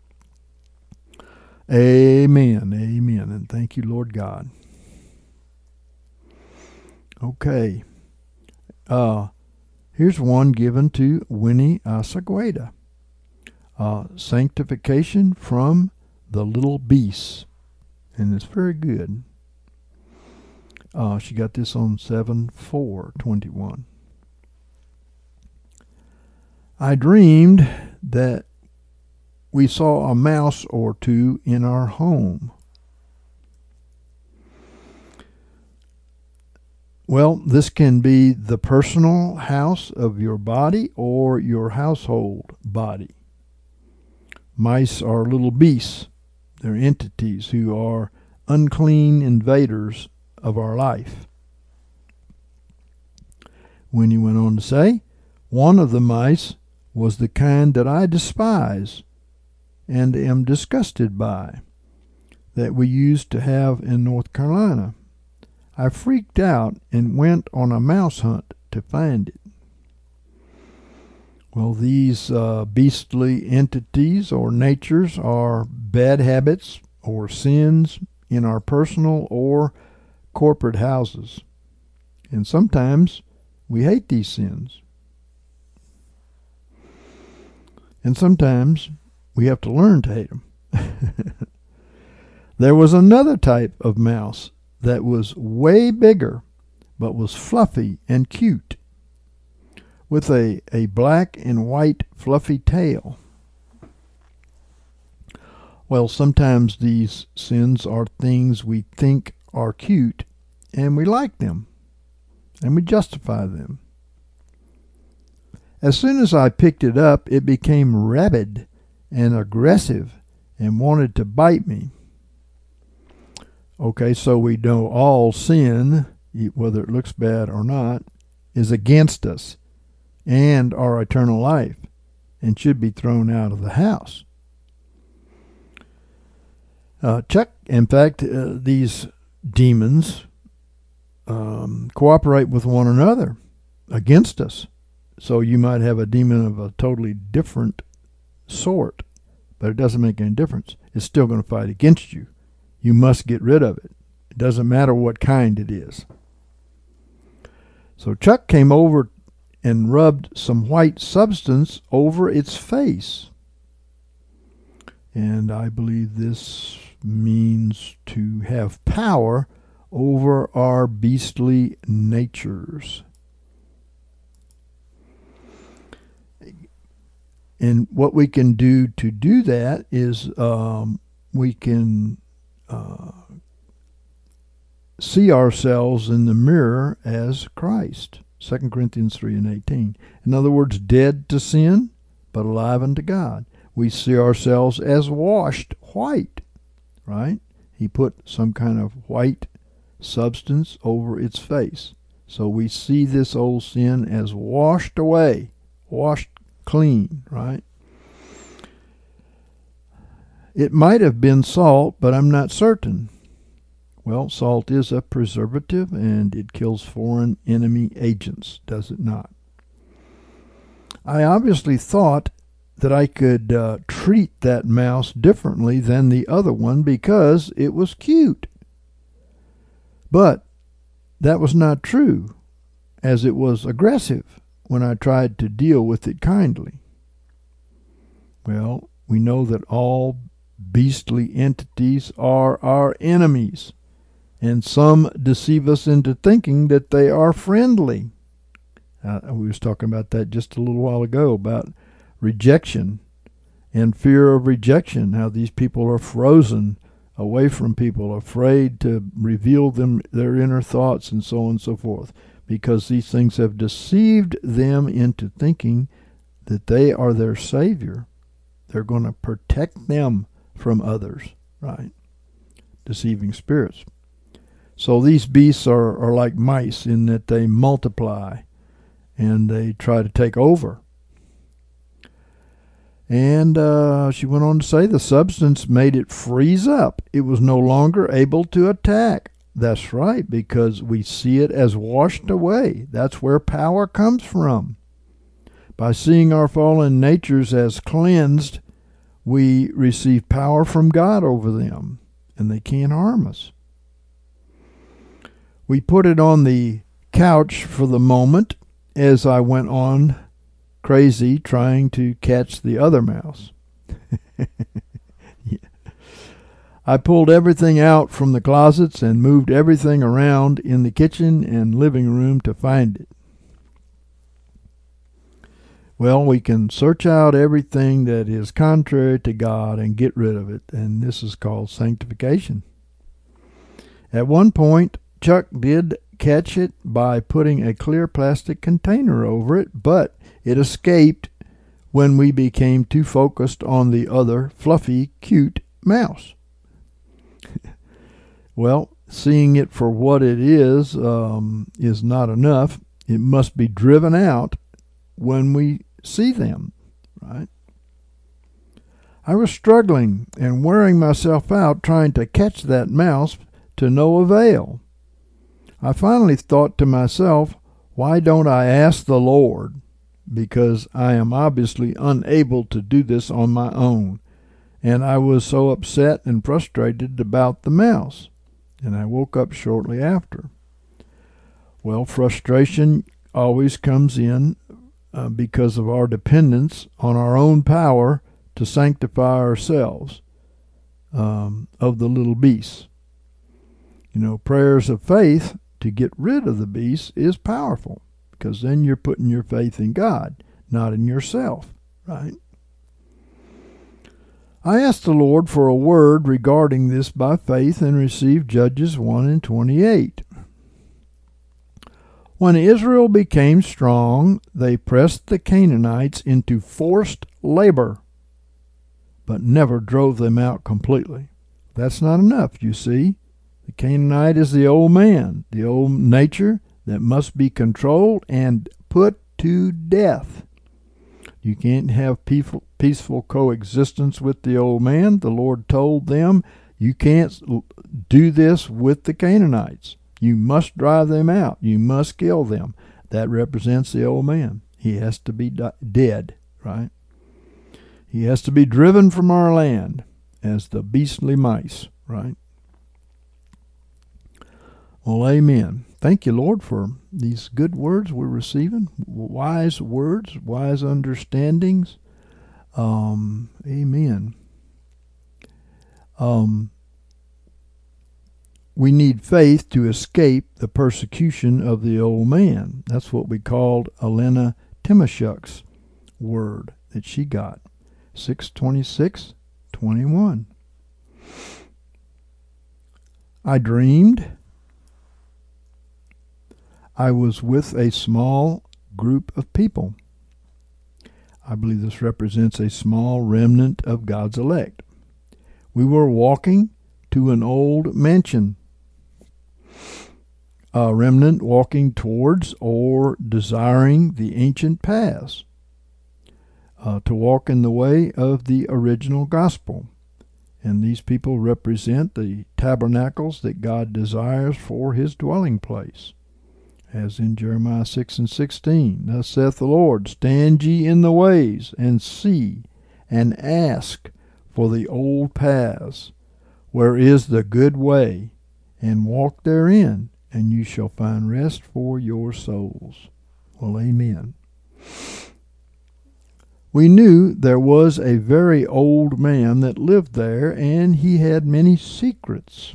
Amen, amen, and thank you, Lord God. Okay. Here's one given to Winnie Asagueda. Sanctification from the Little Beasts. And it's very good. She got this on 7/4/21. I dreamed that we saw a mouse or two in our home. Well, this can be the personal house of your body or your household body. Mice are little beasts. They're entities who are unclean invaders of our life. When he went on to say, one of the mice was the kind that I despise and am disgusted by, that we used to have in North Carolina. I freaked out and went on a mouse hunt to find it. Well, these beastly entities or natures are bad habits or sins in our personal or corporate houses. And sometimes we hate these sins. And sometimes we have to learn to hate them. There was another type of mouse that was way bigger, but was fluffy and cute, with a black and white fluffy tail. Well, sometimes these sins are things we think are cute, and we like them, and we justify them. As soon as I picked it up, it became rabid and aggressive and wanted to bite me. Okay, so we know all sin, whether it looks bad or not, is against us and our eternal life and should be thrown out of the house. In fact, these demons cooperate with one another against us. So you might have a demon of a totally different sort, but it doesn't make any difference. It's still going to fight against you. You must get rid of it. It doesn't matter what kind it is. So Chuck came over and rubbed some white substance over its face. And I believe this means to have power over our beastly natures. And what we can do to do that is we can see ourselves in the mirror as Christ. 2 Corinthians 3:18. In other words, dead to sin, but alive unto God. We see ourselves as washed white, right? He put some kind of white substance over its face. So we see this old sin as washed away, washed clean, right? It might have been salt, but I'm not certain. Well, salt is a preservative, and it kills foreign enemy agents, does it not? I obviously thought that I could treat that mouse differently than the other one because it was cute. But that was not true, as it was aggressive when I tried to deal with it kindly. Well, we know that all beastly entities are our enemies, and some deceive us into thinking that they are friendly. We was talking about that just a little while ago, about rejection and fear of rejection, how these people are frozen away from people, afraid to reveal their inner thoughts and so on and so forth, because these things have deceived them into thinking that they are their Savior They're going to protect them from others, right? Deceiving spirits. So these beasts are like mice in that they multiply and they try to take over. And she went on to say the substance made it freeze up. It was no longer able to attack. That's right, because we see it as washed away. That's where power comes from. By seeing our fallen natures as cleansed, we receive power from God over them, and they can't harm us. We put it on the couch for the moment as I went on crazy trying to catch the other mouse. Yeah. I pulled everything out from the closets and moved everything around in the kitchen and living room to find it. Well, we can search out everything that is contrary to God and get rid of it, and this is called sanctification. At one point, Chuck did catch it by putting a clear plastic container over it, but it escaped when we became too focused on the other fluffy, cute mouse. Well, seeing it for what it is not enough. It must be driven out when we see them, right? I was struggling and wearing myself out trying to catch that mouse to no avail. I finally thought to myself, why don't I ask the Lord? Because I am obviously unable to do this on my own. And I was so upset and frustrated about the mouse. And I woke up shortly after. Well, frustration always comes in because of our dependence on our own power to sanctify ourselves of the little beasts. You know, prayers of faith to get rid of the beast is powerful, because then you're putting your faith in God, not in yourself, right? I asked the Lord for a word regarding this by faith and received Judges 1:28. When Israel became strong, they pressed the Canaanites into forced labor, but never drove them out completely. That's not enough, you see. The Canaanite is the old man, the old nature that must be controlled and put to death. You can't have peaceful coexistence with the old man. The Lord told them, you can't do this with the Canaanites. You must drive them out. You must kill them. That represents the old man. He has to be dead, right? He has to be driven from our land as the beastly mice, right? Well, amen. Thank you, Lord, for these good words we're receiving. Wise words, wise understandings. Amen. We need faith to escape the persecution of the old man. That's what we called Elena Timoshuk's word that she got. 6:26-21. I dreamed I was with a small group of people. I believe this represents a small remnant of God's elect. We were walking to an old mansion. A remnant walking towards or desiring the ancient paths, to walk in the way of the original gospel. And these people represent the tabernacles that God desires for his dwelling place. As in Jeremiah 6:16, thus saith the Lord, stand ye in the ways, and see, and ask for the old paths, where is the good way, and walk therein, and you shall find rest for your souls. Well, amen. We knew there was a very old man that lived there, and he had many secrets.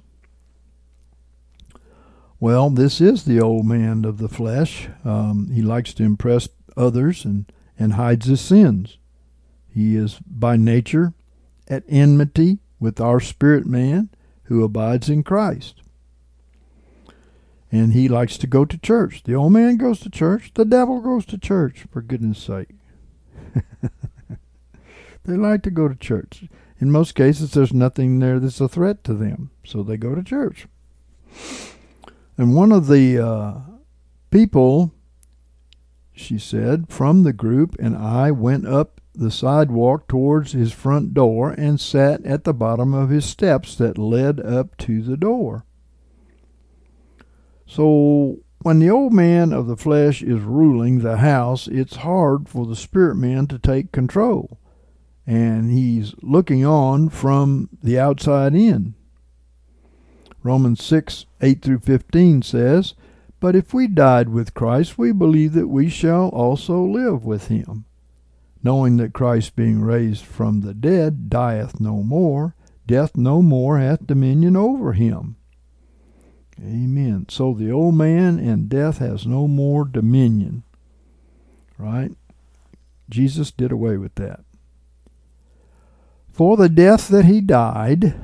Well, this is the old man of the flesh. He likes to impress others and hides his sins. He is by nature at enmity with our spirit man who abides in Christ. And he likes to go to church. The old man goes to church. The devil goes to church, for goodness sake. They like to go to church. In most cases, there's nothing there that's a threat to them, so they go to church. And one of the people, she said, from the group and I went up the sidewalk towards his front door and sat at the bottom of his steps that led up to the door. So when the old man of the flesh is ruling the house, it's hard for the spirit man to take control. And he's looking on from the outside in. Romans 6:8-15 says, "But if we died with Christ, we believe that we shall also live with him. Knowing that Christ being raised from the dead dieth no more, death no more hath dominion over him." Amen. So the old man and death has no more dominion. Right? Jesus did away with that. For the death that he died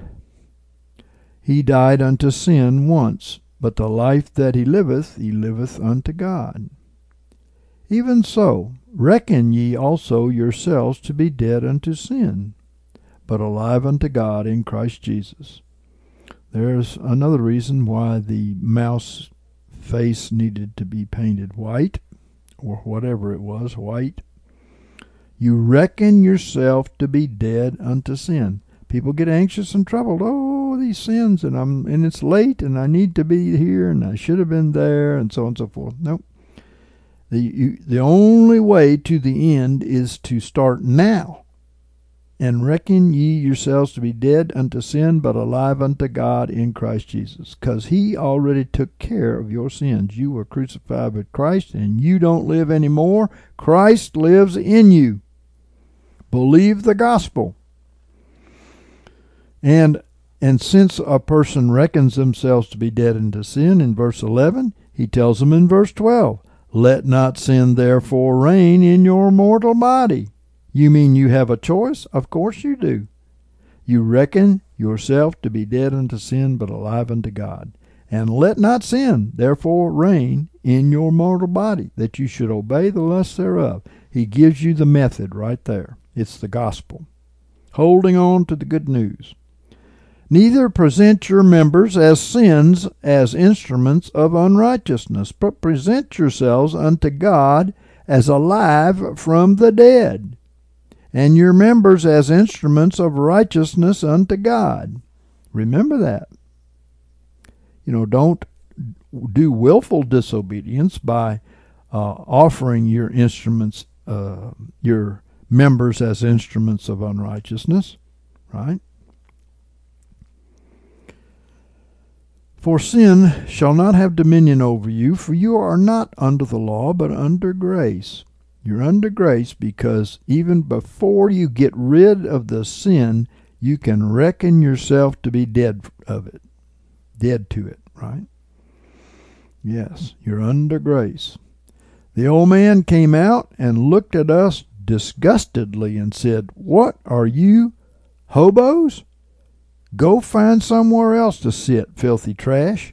unto sin once, but the life that he liveth unto God. Even so, reckon ye also yourselves to be dead unto sin, but alive unto God in Christ Jesus. There's another reason why the mouse face needed to be painted white, or whatever it was, white. You reckon yourself to be dead unto sin. People get anxious and troubled. Oh, these sins, and it's late, and I need to be here, and I should have been there, and so on and so forth. Nope. The only way to the end is to start now. And reckon ye yourselves to be dead unto sin, but alive unto God in Christ Jesus. Because he already took care of your sins. You were crucified with Christ, and you don't live anymore. Christ lives in you. Believe the gospel. And since a person reckons themselves to be dead unto sin in verse 11, he tells them in verse 12, "Let not sin therefore reign in your mortal body." You mean you have a choice? Of course you do. You reckon yourself to be dead unto sin, but alive unto God. And let not sin therefore reign in your mortal body, that you should obey the lusts thereof. He gives you the method right there. It's the gospel. Holding on to the good news. Neither present your members as sins as instruments of unrighteousness, but present yourselves unto God as alive from the dead, and your members as instruments of righteousness unto God. Remember that. Don't do willful disobedience by offering your instruments, your members as instruments of unrighteousness, right? For sin shall not have dominion over you, for you are not under the law, but under grace. You're under grace because even before you get rid of the sin, you can reckon yourself to be dead to it, right? Yes, you're under grace. The old man came out and looked at us disgustedly and said, "What are you, hobos? Go find somewhere else to sit, filthy trash."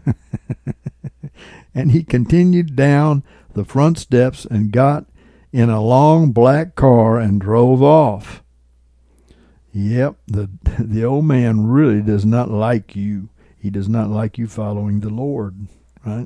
And he continued down the front steps and got in a long black car and drove off. Yep, the old man really does not like you. He does not like you following the Lord, right?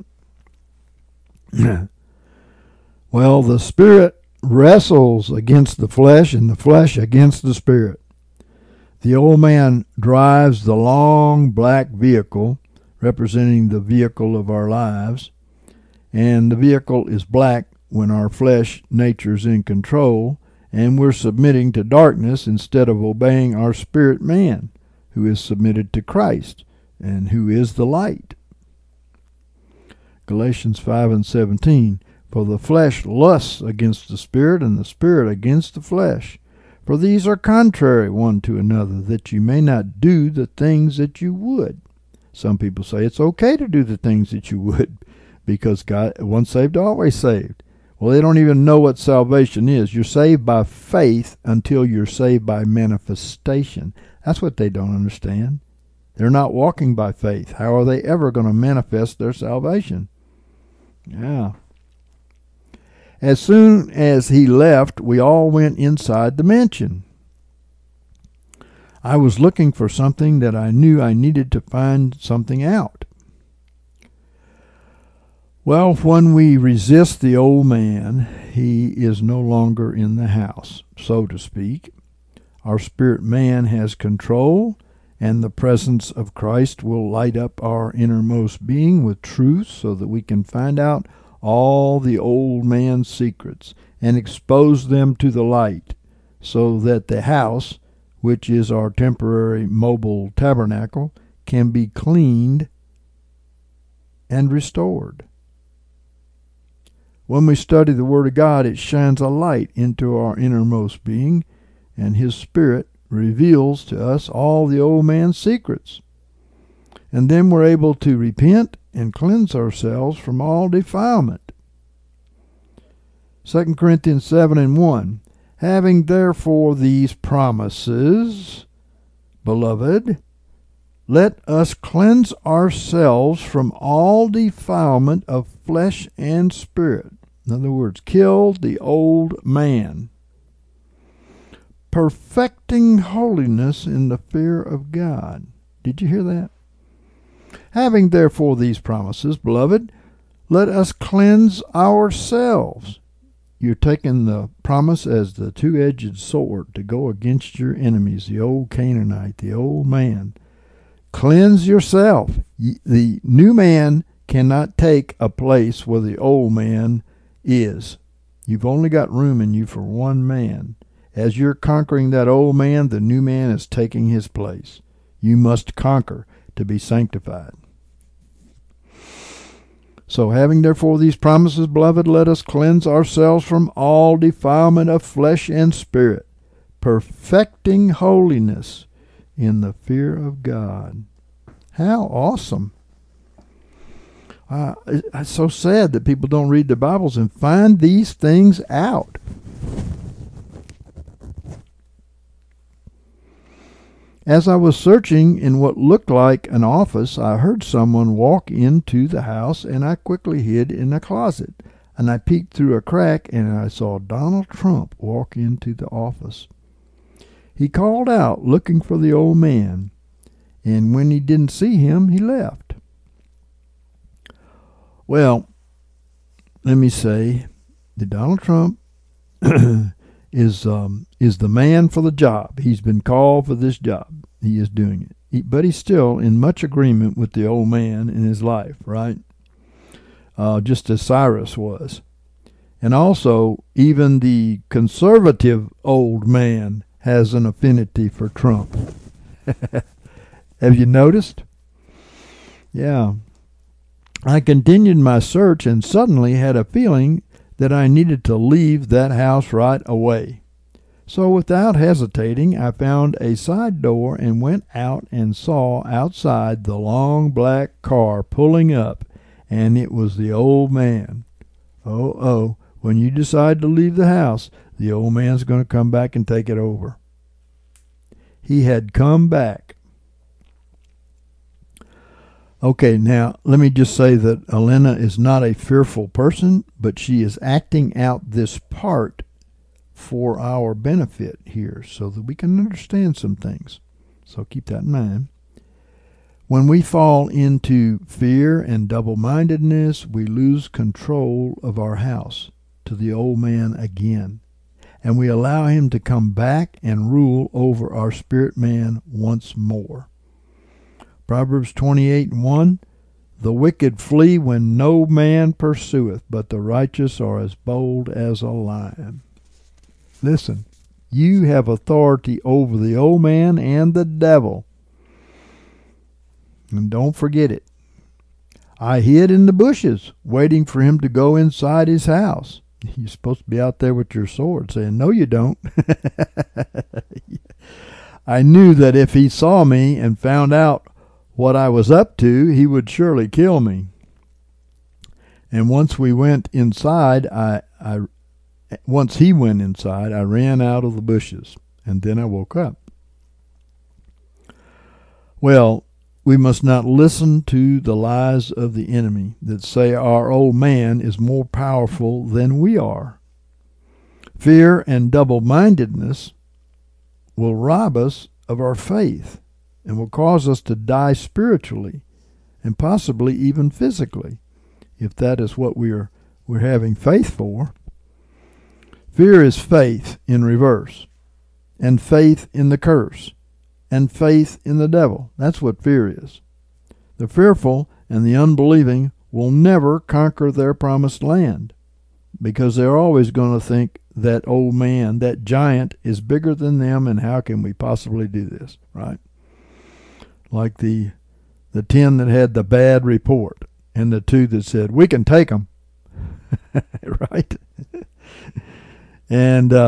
Well, the spirit wrestles against the flesh and the flesh against the spirit. The old man drives the long black vehicle, representing the vehicle of our lives, and the vehicle is black when our flesh nature's in control, and we're submitting to darkness instead of obeying our spirit man, who is submitted to Christ, and who is the light. Galatians 5:17, "For the flesh lusts against the spirit, and the spirit against the flesh. For these are contrary one to another, that you may not do the things that you would." Some people say it's okay to do the things that you would, because God, once saved, always saved. Well, they don't even know what salvation is. You're saved by faith until you're saved by manifestation. That's what they don't understand. They're not walking by faith. How are they ever going to manifest their salvation? Yeah. As soon as he left, we all went inside the mansion. I was looking for something that I knew I needed to find something out. Well, when we resist the old man, he is no longer in the house, so to speak. Our spirit man has control, and the presence of Christ will light up our innermost being with truth so that we can find out all the old man's secrets and expose them to the light, so that the house, which is our temporary mobile tabernacle, can be cleaned and restored. When we study the Word of God, it shines a light into our innermost being, and His Spirit reveals to us all the old man's secrets. And then we're able to repent and cleanse ourselves from all defilement. 2 Corinthians 7:1, having therefore these promises, beloved, let us cleanse ourselves from all defilement of flesh and spirit. In other words, kill the old man, perfecting holiness in the fear of God. Did you hear that? Having therefore these promises, beloved, let us cleanse ourselves. You're taking the promise as the two-edged sword to go against your enemies, the old Canaanite, the old man. Cleanse yourself. The new man cannot take a place where the old man is. You've only got room in you for one man. As you're conquering that old man, the new man is taking his place. You must conquer to be sanctified. So having therefore these promises, beloved, let us cleanse ourselves from all defilement of flesh and spirit, perfecting holiness in the fear of God. How awesome. It's so sad that people don't read their Bibles and find these things out. As I was searching in what looked like an office, I heard someone walk into the house, and I quickly hid in a closet. And I peeked through a crack, and I saw Donald Trump walk into the office. He called out, looking for the old man, and when he didn't see him, he left. Well, let me say that Donald Trump is the man for the job. He's been called for this job. He is doing it. But he's still in much agreement with the old man in his life, right? Just as Cyrus was. And also, even the conservative old man has an affinity for Trump. Have you noticed? Yeah. I continued my search and suddenly had a feeling that I needed to leave that house right away. So without hesitating, I found a side door and went out and saw outside the long black car pulling up, and it was the old man. Oh, when you decide to leave the house, the old man's going to come back and take it over. He had come back. Okay, now let me just say that Elena is not a fearful person, but she is acting out this part for our benefit here so that we can understand some things. So keep that in mind. When we fall into fear and double-mindedness, we lose control of our house to the old man again, and we allow him to come back and rule over our spirit man once more. Proverbs 28:1, the wicked flee when no man pursueth, but the righteous are as bold as a lion. Listen, you have authority over the old man and the devil. And don't forget it. I hid in the bushes, waiting for him to go inside his house. You're supposed to be out there with your sword saying, no, you don't. I knew that if he saw me and found out what I was up to, he would surely kill me. And once we went inside, once he went inside, I ran out of the bushes, and then I woke up. Well, we must not listen to the lies of the enemy that say our old man is more powerful than we are. Fear and double-mindedness will rob us of our faith and will cause us to die spiritually and possibly even physically, if that is what we're having faith for. Fear is faith in reverse, and faith in the curse, and faith in the devil. That's what fear is. The fearful and the unbelieving will never conquer their promised land, because they're always going to think that old man, that giant, is bigger than them, and how can we possibly do this, right? Like the 10 that had the bad report and the 2 that said, we can take them, right? And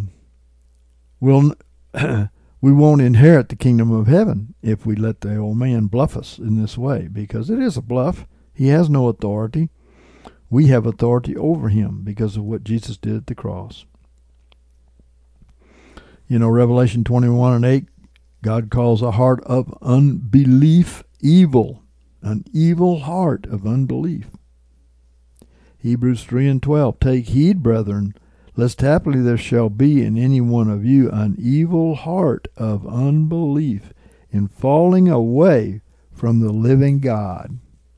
we won't inherit the kingdom of heaven if we let the old man bluff us in this way, because it is a bluff. He has no authority. We have authority over him because of what Jesus did at the cross. You know, Revelation 21:8, God calls a heart of unbelief evil, an evil heart of unbelief. Hebrews 3:12, take heed, brethren, lest haply there shall be in any one of you an evil heart of unbelief in falling away from the living God.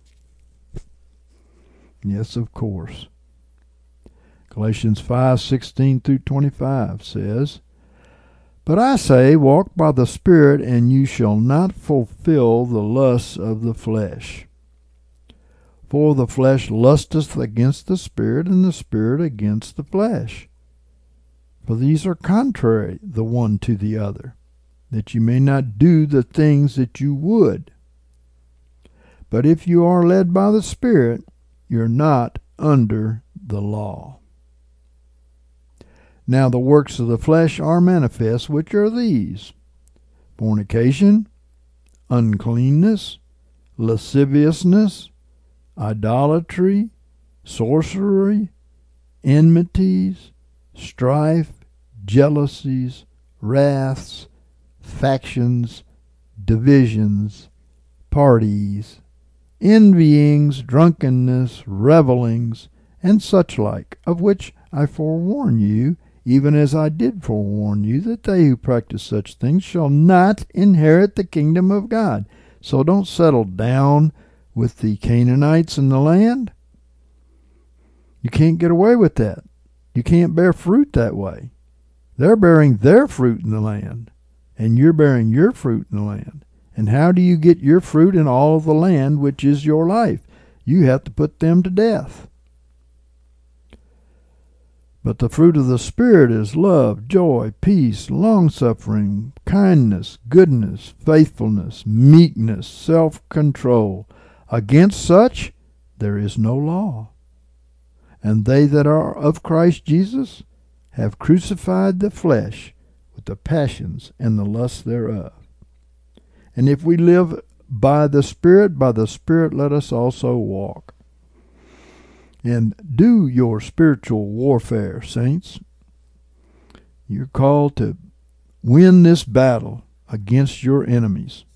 Yes, of course. Galatians 5:16-25 says, but I say, walk by the Spirit, and you shall not fulfill the lusts of the flesh. For the flesh lusteth against the Spirit, and the Spirit against the flesh. For these are contrary the one to the other, that you may not do the things that you would. But if you are led by the Spirit, you're not under the law. Now the works of the flesh are manifest, which are these: fornication, uncleanness, lasciviousness, idolatry, sorcery, enmities, strife, jealousies, wraths, factions, divisions, parties, envyings, drunkenness, revellings, and such like, of which I forewarn you, even as I did forewarn you, that they who practice such things shall not inherit the kingdom of God. So don't settle down with the Canaanites in the land. You can't get away with that. You can't bear fruit that way. They're bearing their fruit in the land, and you're bearing your fruit in the land. And how do you get your fruit in all of the land, which is your life? You have to put them to death. But the fruit of the Spirit is love, joy, peace, long-suffering, kindness, goodness, faithfulness, meekness, self-control. Against such there is no law. And they that are of Christ Jesus have crucified the flesh with the passions and the lusts thereof. And if we live by the Spirit let us also walk. And do your spiritual warfare, saints. You're called to win this battle against your enemies.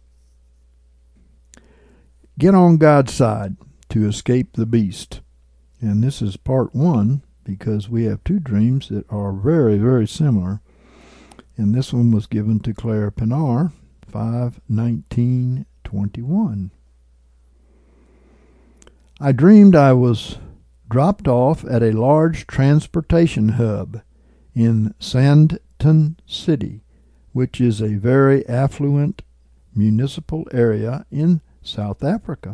Get on God's side to escape the beast. And this is part 1, because we have 2 dreams that are very, very similar. And this one was given to Claire Pinar, 5/19/21. I dreamed I was dropped off at a large transportation hub in Sandton City, which is a very affluent municipal area in South Africa.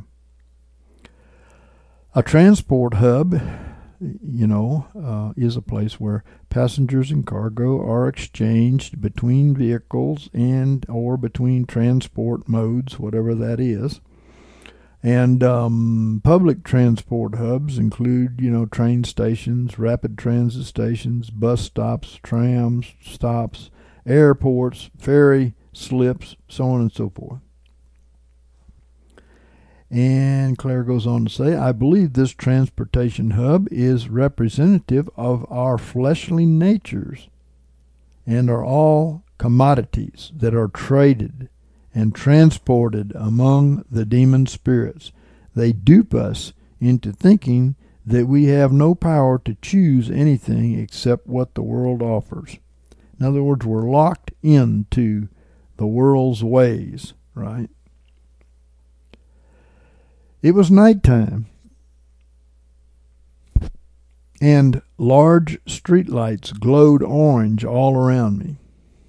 A transport hub, is a place where passengers and cargo are exchanged between vehicles and or between transport modes, whatever that is. And public transport hubs include, train stations, rapid transit stations, bus stops, trams stops, airports, ferry slips, so on and so forth. And Claire goes on to say, I believe this transportation hub is representative of our fleshly natures and are all commodities that are traded and transported among the demon spirits. They dupe us into thinking that we have no power to choose anything except what the world offers. In other words, we're locked into the world's ways, right? It was nighttime, and large streetlights glowed orange all around me.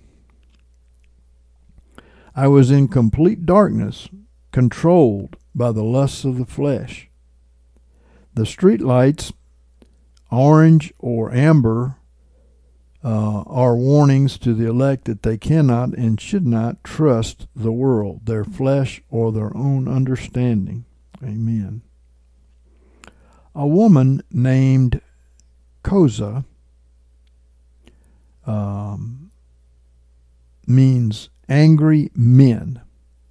I was in complete darkness, controlled by the lusts of the flesh. The streetlights, orange or amber, are warnings to the elect that they cannot and should not trust the world, their flesh, or their own understanding. Amen. A woman named Koza means angry men,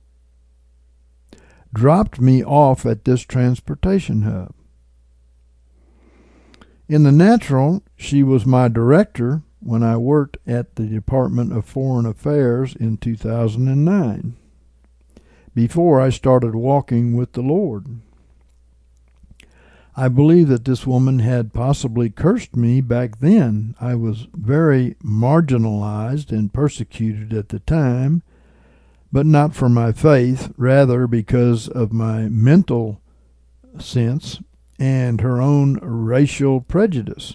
dropped me off at this transportation hub. In the natural, she was my director when I worked at the Department of Foreign Affairs in 2009, before I started walking with the Lord. I believe that this woman had possibly cursed me back then. I was very marginalized and persecuted at the time, but not for my faith, rather because of my mental sense and her own racial prejudice.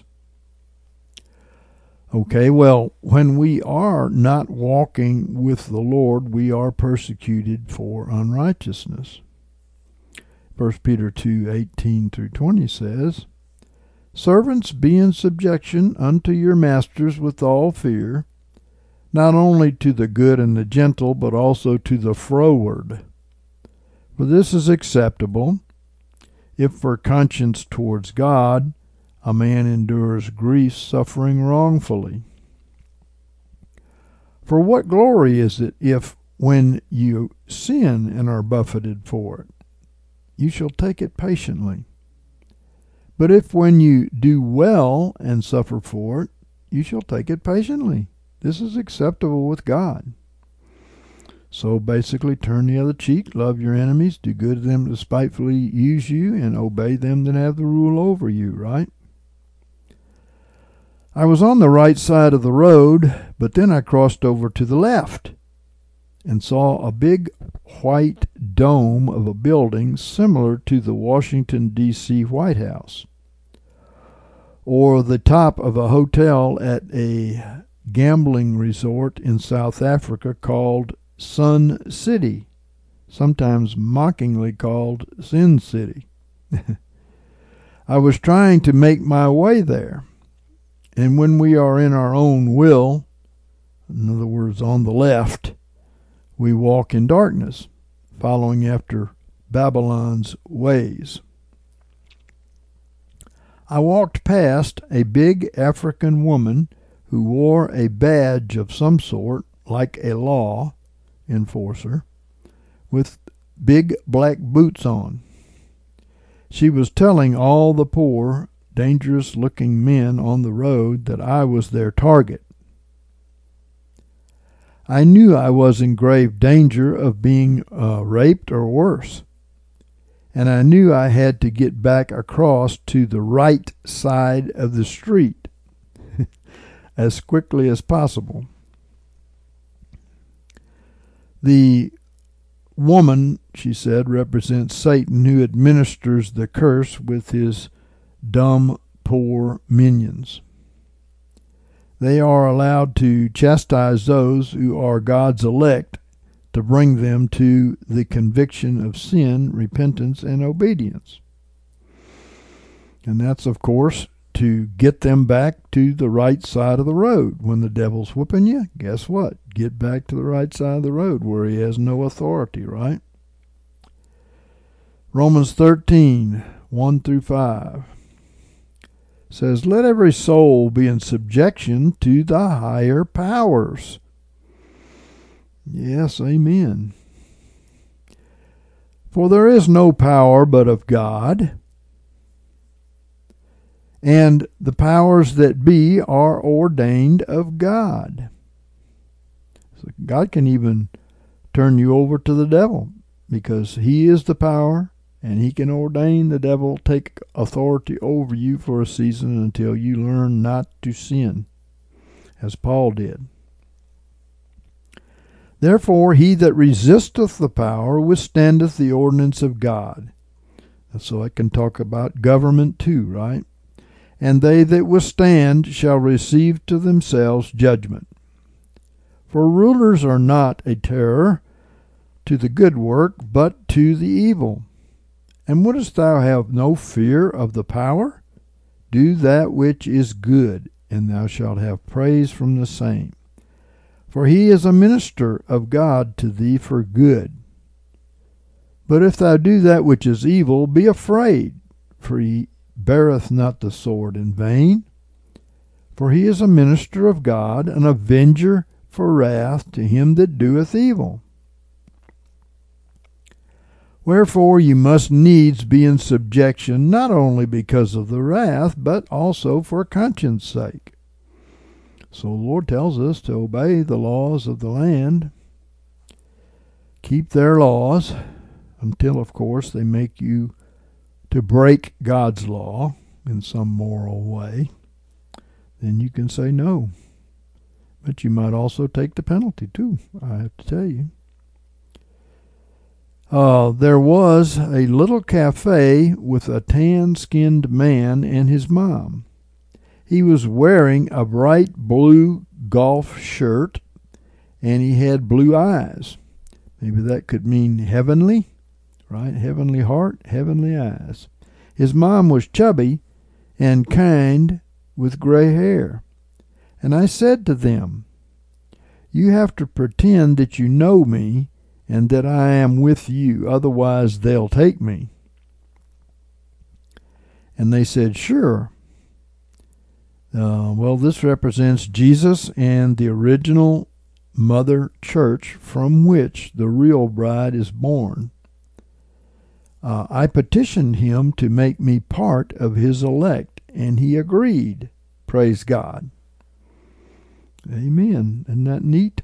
Okay, well, when we are not walking with the Lord, we are persecuted for unrighteousness. 1 Peter 2:18-20 says, "Servants, be in subjection unto your masters with all fear, not only to the good and the gentle, but also to the froward. For this is acceptable, if for conscience towards God a man endures grief suffering wrongfully. For what glory is it if, when you sin and are buffeted for it, you shall take it patiently? But if when you do well and suffer for it, you shall take it patiently, this is acceptable with God." So basically, turn the other cheek, love your enemies, do good to them that despitefully use you, and obey them that have the rule over you, right? I was on the right side of the road, but then I crossed over to the left and saw a big white dome of a building similar to the Washington, D.C. White House, or the top of a hotel at a gambling resort in South Africa called Sun City, sometimes mockingly called Sin City. I was trying to make my way there, and when we are in our own will, in other words, on the left, we walk in darkness, following after Babylon's ways. I walked past a big African woman who wore a badge of some sort, like a law enforcer, with big black boots on. She was telling all the poor, dangerous-looking men on the road that I was their target. I knew I was in grave danger of being raped or worse, and I knew I had to get back across to the right side of the street as quickly as possible. The woman, she said, represents Satan, who administers the curse with his dumb, poor minions. They are allowed to chastise those who are God's elect to bring them to the conviction of sin, repentance, and obedience. And that's, of course, to get them back to the right side of the road. When the devil's whipping you, guess what? Get back to the right side of the road where he has no authority, right? Romans 13:1-5 says, "Let every soul be in subjection to the higher powers." Yes, amen. "For there is no power but of God, and the powers that be are ordained of God." So God can even turn you over to the devil, because he is the power, and he can ordain the devil take authority over you for a season until you learn not to sin, as Paul did. Therefore he that resisteth the power withstandeth the ordinance of God. So I can talk about government too, right? And they that withstand shall receive to themselves judgment. For rulers are not a terror to the good work, but to the evil. And wouldest thou have no fear of the power? Do that which is good, and thou shalt have praise from the same. For he is a minister of God to thee for good. But if thou do that which is evil, be afraid, for he beareth not the sword in vain. For he is a minister of God, an avenger for wrath to him that doeth evil. Wherefore ye must needs be in subjection, not only because of the wrath, but also for conscience sake. So the Lord tells us to obey the laws of the land, keep their laws, until, of course, they make you to break God's law in some moral way. Then you can say no. But you might also take the penalty, too, I have to tell you. There was a little cafe with a tan-skinned man and his mom. He was wearing a bright blue golf shirt, and he had blue eyes. Maybe that could mean heavenly, right? Heavenly heart, heavenly eyes. His mom was chubby and kind with gray hair. And I said to them, you have to pretend that you know me and that I am with you, otherwise they'll take me. And they said, sure. Well, this represents Jesus and the original mother church from which the real bride is born. I petitioned him to make me part of his elect, and he agreed. Praise God. Amen. Isn't that neat?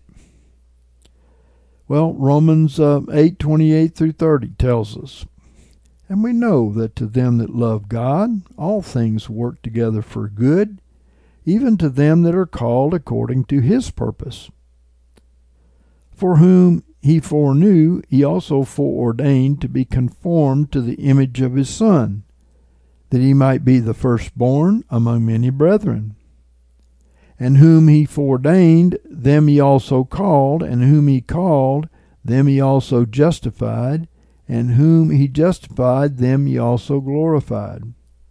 Well, Romans 8:28 through 30 tells us, and we know that to them that love God, all things work together for good, even to them that are called according to his purpose. For whom he foreknew, he also foreordained to be conformed to the image of his Son, that he might be the firstborn among many brethren. And whom he foreordained, them he also called, and whom he called, them he also justified, and whom he justified, them he also glorified.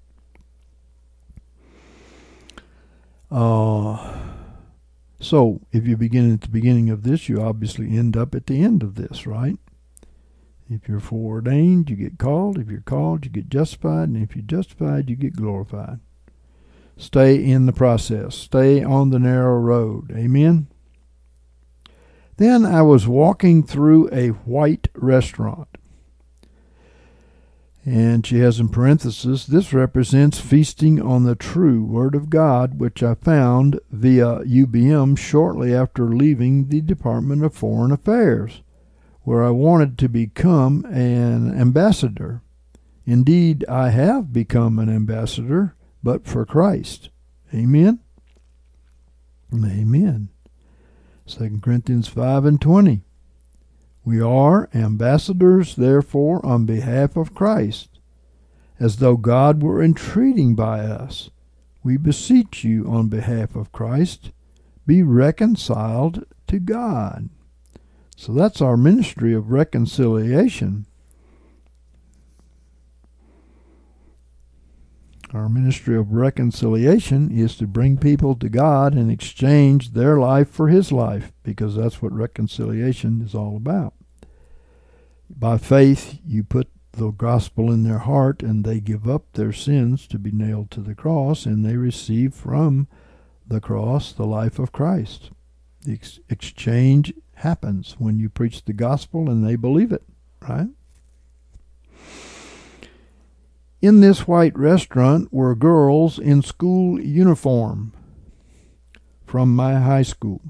So, if you begin at the beginning of this, you obviously end up at the end of this, right? If you're foreordained, you get called. If you're called, you get justified. And if you're justified, you get glorified. Stay in the process. Stay on the narrow road. Amen? Then I was walking through a white restaurant. And she has in parentheses, this represents feasting on the true Word of God, which I found via UBM shortly after leaving the Department of Foreign Affairs, where I wanted to become an ambassador. Indeed, I have become an ambassador, but for Christ. Amen? Amen. 2 Corinthians 5:20. We are ambassadors, therefore, on behalf of Christ, as though God were entreating by us. We beseech you on behalf of Christ, be reconciled to God. So that's our ministry of reconciliation. Our ministry of reconciliation is to bring people to God and exchange their life for his life, because that's what reconciliation is all about. By faith, you put the gospel in their heart, and they give up their sins to be nailed to the cross, and they receive from the cross the life of Christ. The exchange happens when you preach the gospel and they believe it, right? In this white restaurant were girls in school uniform from my high school.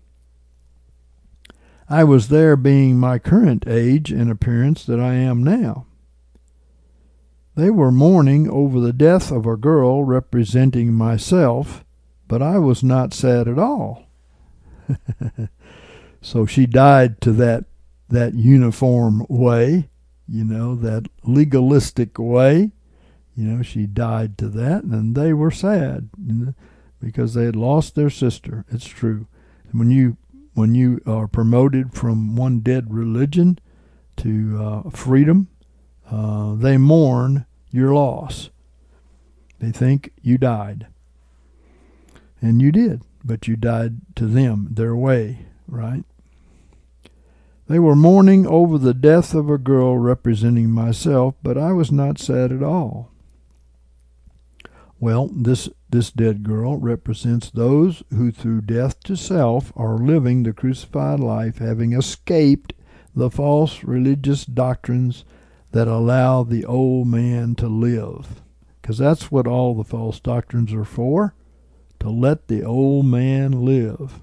I was there being my current age and appearance that I am now. They were mourning over the death of a girl representing myself, but I was not sad at all. So she died to that uniform way, that legalistic way. She died to that, and they were sad, because they had lost their sister. It's true. When you are promoted from one dead religion to freedom, they mourn your loss. They think you died. And you did, but you died to them, their way, right? They were mourning over the death of a girl representing myself, but I was not sad at all. Well, this dead girl represents those who through death to self are living the crucified life, having escaped the false religious doctrines that allow the old man to live. Because that's what all the false doctrines are for, to let the old man live.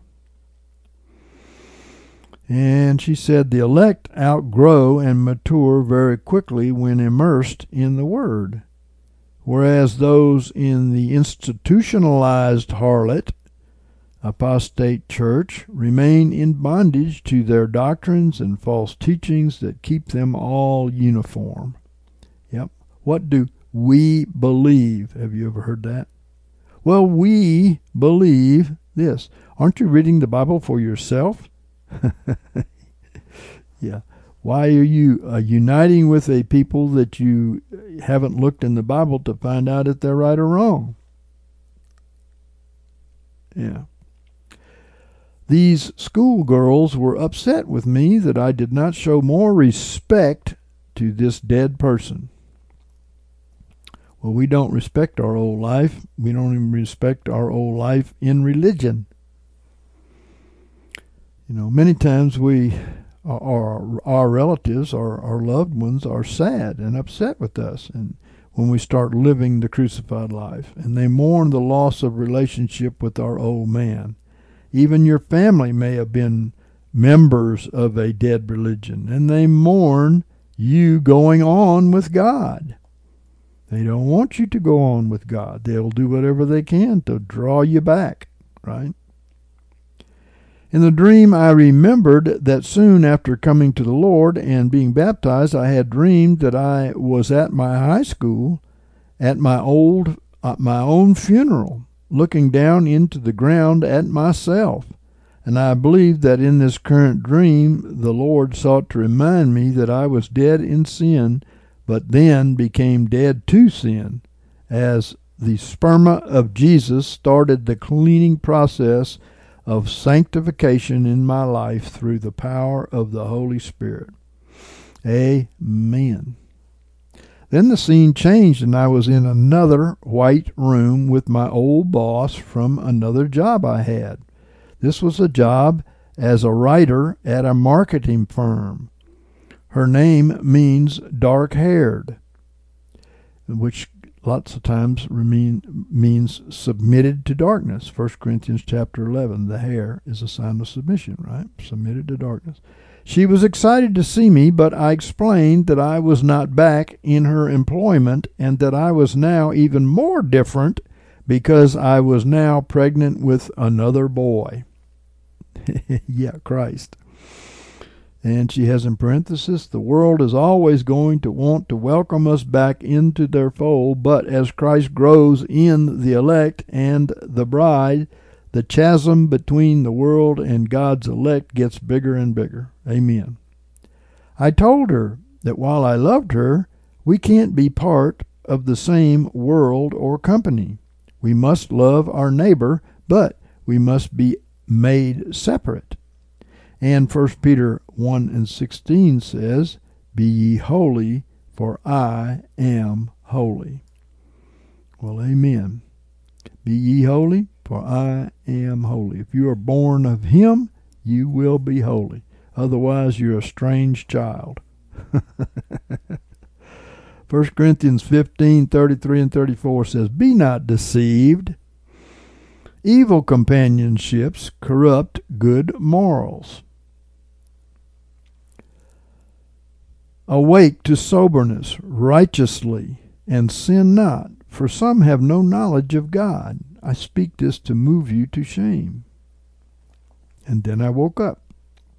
And she said the elect outgrow and mature very quickly when immersed in the Word, whereas those in the institutionalized harlot, apostate church remain in bondage to their doctrines and false teachings that keep them all uniform. Yep. What do we believe? Have you ever heard that? Well, we believe this. Aren't you reading the Bible for yourself? Yeah. Why are you uniting with a people that you haven't looked in the Bible to find out if they're right or wrong? Yeah. These schoolgirls were upset with me that I did not show more respect to this dead person. Well, we don't respect our old life. We don't even respect our old life in religion. Many times our relatives, our loved ones are sad and upset with us, and when we start living the crucified life, and they mourn the loss of relationship with our old man. Even your family may have been members of a dead religion, and they mourn you going on with God. They don't want you to go on with God. They'll do whatever they can to draw you back, right? In the dream, I remembered that soon after coming to the Lord and being baptized, I had dreamed that I was at my high school at my own funeral, looking down into the ground at myself. And I believe that in this current dream, the Lord sought to remind me that I was dead in sin, but then became dead to sin, as the sperma of Jesus started the cleaning process of sanctification in my life through the power of the Holy Spirit. Amen. Then the scene changed, and I was in another white room with my old boss from another job I had. This was a job as a writer at a marketing firm. Her name means dark-haired, which lots of times means submitted to darkness. 1 Corinthians chapter 11, the hair is a sign of submission, right? Submitted to darkness. She was excited to see me, but I explained that I was not back in her employment and that I was now even more different because I was now pregnant with another boy. Yeah, Christ. And she has in parenthesis, the world is always going to want to welcome us back into their fold, but as Christ grows in the elect and the bride, the chasm between the world and God's elect gets bigger and bigger. Amen. I told her that while I loved her, we can't be part of the same world or company. We must love our neighbor, but we must be made separate. And 1 Peter 1:16 says, Be ye holy, for I am holy. Well, amen. Be ye holy, for I am holy. If you are born of him, you will be holy. Otherwise, you're a strange child. 1 Corinthians 15:33 and 34 says, Be not deceived. Evil companionships corrupt good morals. Awake to soberness righteously, and sin not, for some have no knowledge of God. I speak this to move you to shame. And then I woke up.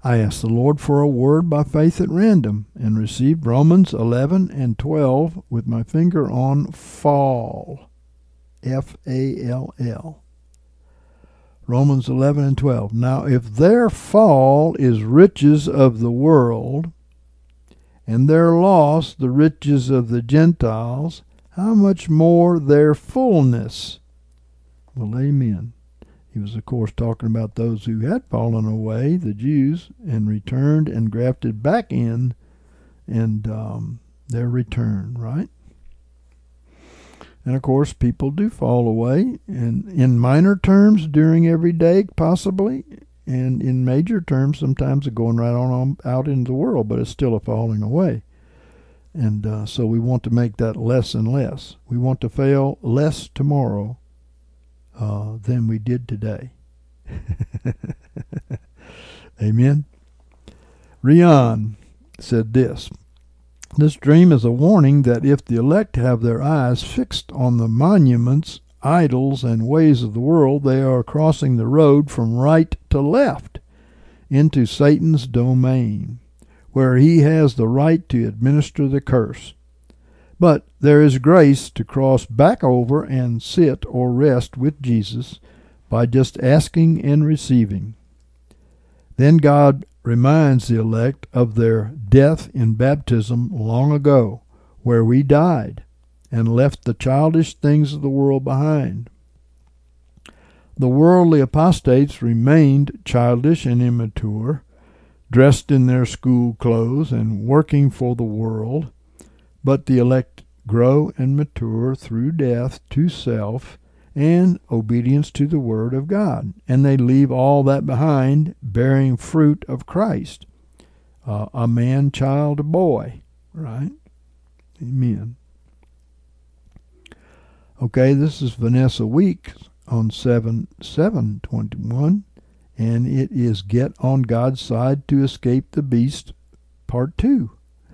I asked the Lord for a word by faith at random and received Romans 11 and 12 with my finger on fall. F-A-L-L. Romans 11 and 12. Now if their fall is riches of the world, and their loss the riches of the Gentiles, how much more their fullness? Well, amen. He was, of course, talking about those who had fallen away, the Jews, and returned and grafted back in, and their return, right? And, of course, people do fall away, and in minor terms during every day, possibly, and in major terms, sometimes they're going right on out into the world, but it's still a falling away. And so we want to make that less and less. We want to fail less tomorrow than we did today. Amen. Rian said this. This dream is a warning that if the elect have their eyes fixed on the monuments, idols, and ways of the world, they are crossing the road from right to left into Satan's domain, where he has the right to administer the curse. But there is grace to cross back over and sit or rest with Jesus by just asking and receiving. Then God reminds the elect of their death in baptism long ago, where we died and left the childish things of the world behind. The worldly apostates remained childish and immature, dressed in their school clothes and working for the world, but the elect grow and mature through death to self and obedience to the Word of God, and they leave all that behind, bearing fruit of Christ. A man, child, a boy, right? Amen. Okay, this is Vanessa Weeks on 7/7/21, and it is Get on God's Side to Escape the Beast, Part 2.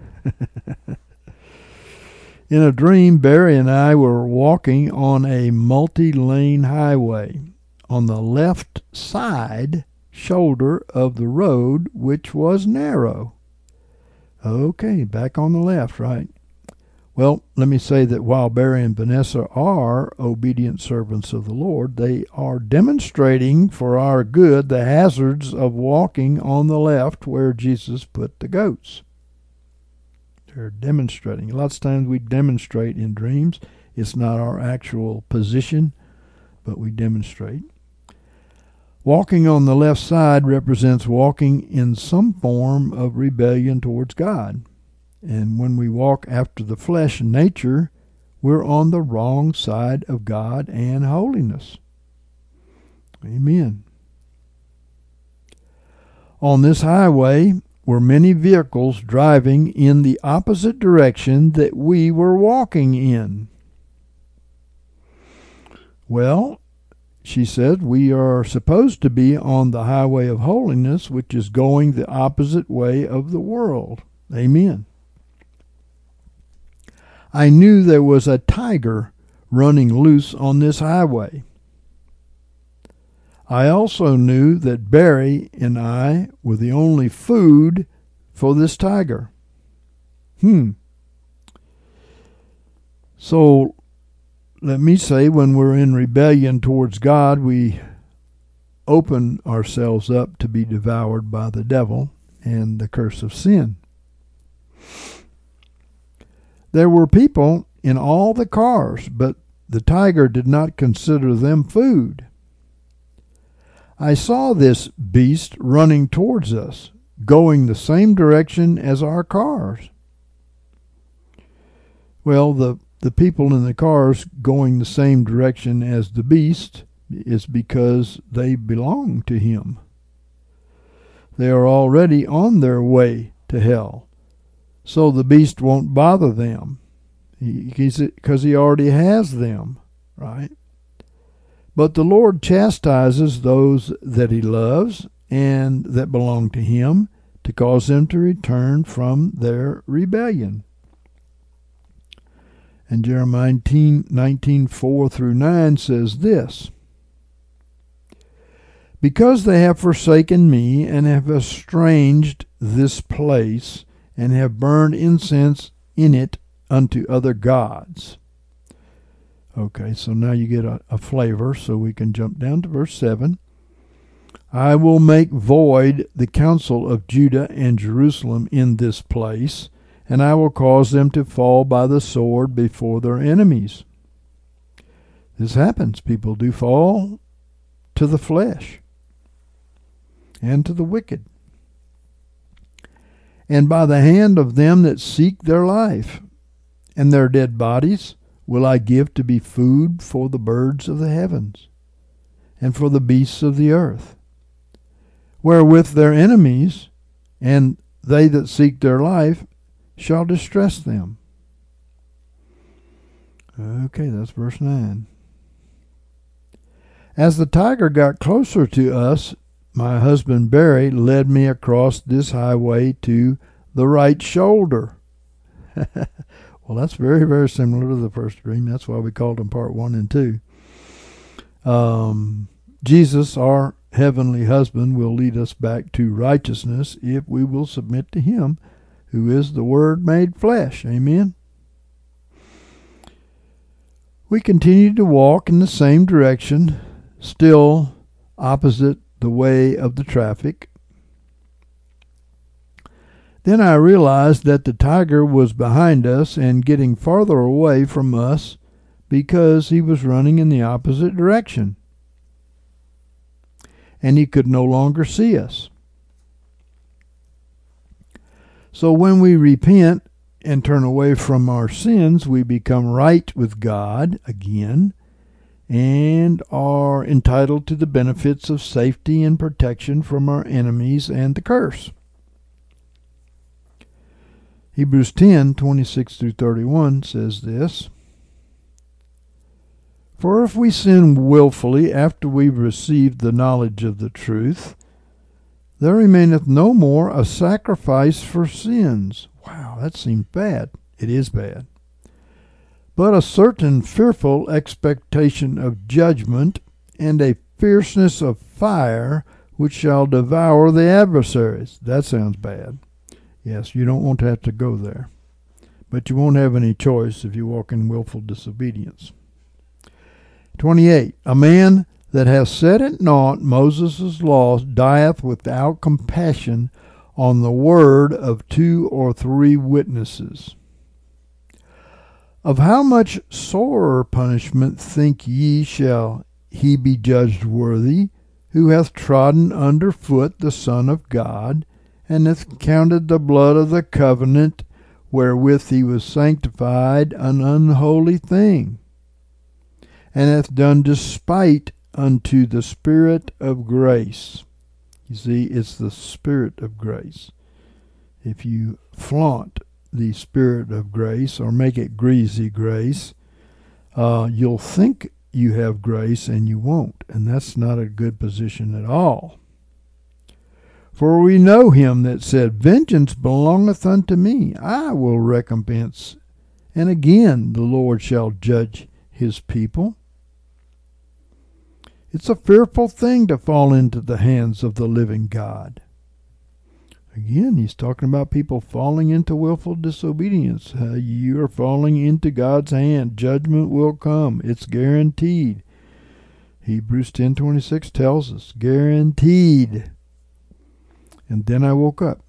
In a dream, Barry and I were walking on a multi-lane highway on the left side shoulder of the road, which was narrow. Okay, back on the left, right? Well, let me say that while Barry and Vanessa are obedient servants of the Lord, they are demonstrating for our good the hazards of walking on the left where Jesus put the goats. They're demonstrating. Lots of times we demonstrate in dreams. It's not our actual position, but we demonstrate. Walking on the left side represents walking in some form of rebellion towards God. And when we walk after the flesh and nature, we're on the wrong side of God and holiness. Amen. On this highway were many vehicles driving in the opposite direction that we were walking in. Well, she said, we are supposed to be on the highway of holiness, which is going the opposite way of the world. Amen. I knew there was a tiger running loose on this highway. I also knew that Barry and I were the only food for this tiger. So let me say, when we're in rebellion towards God, we open ourselves up to be devoured by the devil and the curse of sin. There were people in all the cars, but the tiger did not consider them food. I saw this beast running towards us, going the same direction as our cars. Well, the people in the cars going the same direction as the beast is because they belong to him. They are already on their way to hell, so the beast won't bother them because he already has them, right? But the Lord chastises those that he loves and that belong to him to cause them to return from their rebellion. And Jeremiah 19:4-9 says this, Because they have forsaken me, and have estranged this place, and have burned incense in it unto other gods. Okay, so now you get a flavor, so we can jump down to verse 7. I will make void the counsel of Judah and Jerusalem in this place, and I will cause them to fall by the sword before their enemies. This happens. People do fall to the flesh and to the wicked, and by the hand of them that seek their life, and their dead bodies will I give to be food for the birds of the heavens, and for the beasts of the earth, wherewith their enemies, and they that seek their life, shall distress them. Okay, that's verse 9. As the tiger got closer to us, my husband Barry led me across this highway to the right shoulder. Well, that's very, very similar to the first dream. That's why we called them part 1 and 2. Jesus, our heavenly husband, will lead us back to righteousness if we will submit to him, who is the Word made flesh. Amen. We continue to walk in the same direction, still opposite the way of the traffic. Then I realized that the tiger was behind us and getting farther away from us because he was running in the opposite direction, and he could no longer see us. So when we repent and turn away from our sins, we become right with God again and are entitled to the benefits of safety and protection from our enemies and the curse. Hebrews 10:26-31 says this: For if we sin willfully after we've received the knowledge of the truth, there remaineth no more a sacrifice for sins. Wow, that seems bad. It is bad. But a certain fearful expectation of judgment, and a fierceness of fire, which shall devour the adversaries. That sounds bad. Yes, you don't want to have to go there. But you won't have any choice if you walk in willful disobedience. 28. A man that hath set at naught Moses' law dieth without compassion on the word of 2 or 3 witnesses. Of how much sorer punishment think ye shall he be judged worthy, who hath trodden under foot the Son of God, and hath counted the blood of the covenant wherewith he was sanctified an unholy thing, and hath done despite unto the Spirit of grace. You see, it's the Spirit of grace. If you flaunt the Spirit of grace or make it greasy grace, you'll think you have grace and you won't, and that's not a good position at all. For we know him that said, Vengeance belongeth unto me, I will recompense. And again the Lord shall judge his people. It's a fearful thing to fall into the hands of the living God. Again, he's talking about people falling into willful disobedience. You are falling into God's hand. Judgment will come. It's guaranteed. Hebrews 10:26 tells us, guaranteed. And then I woke up.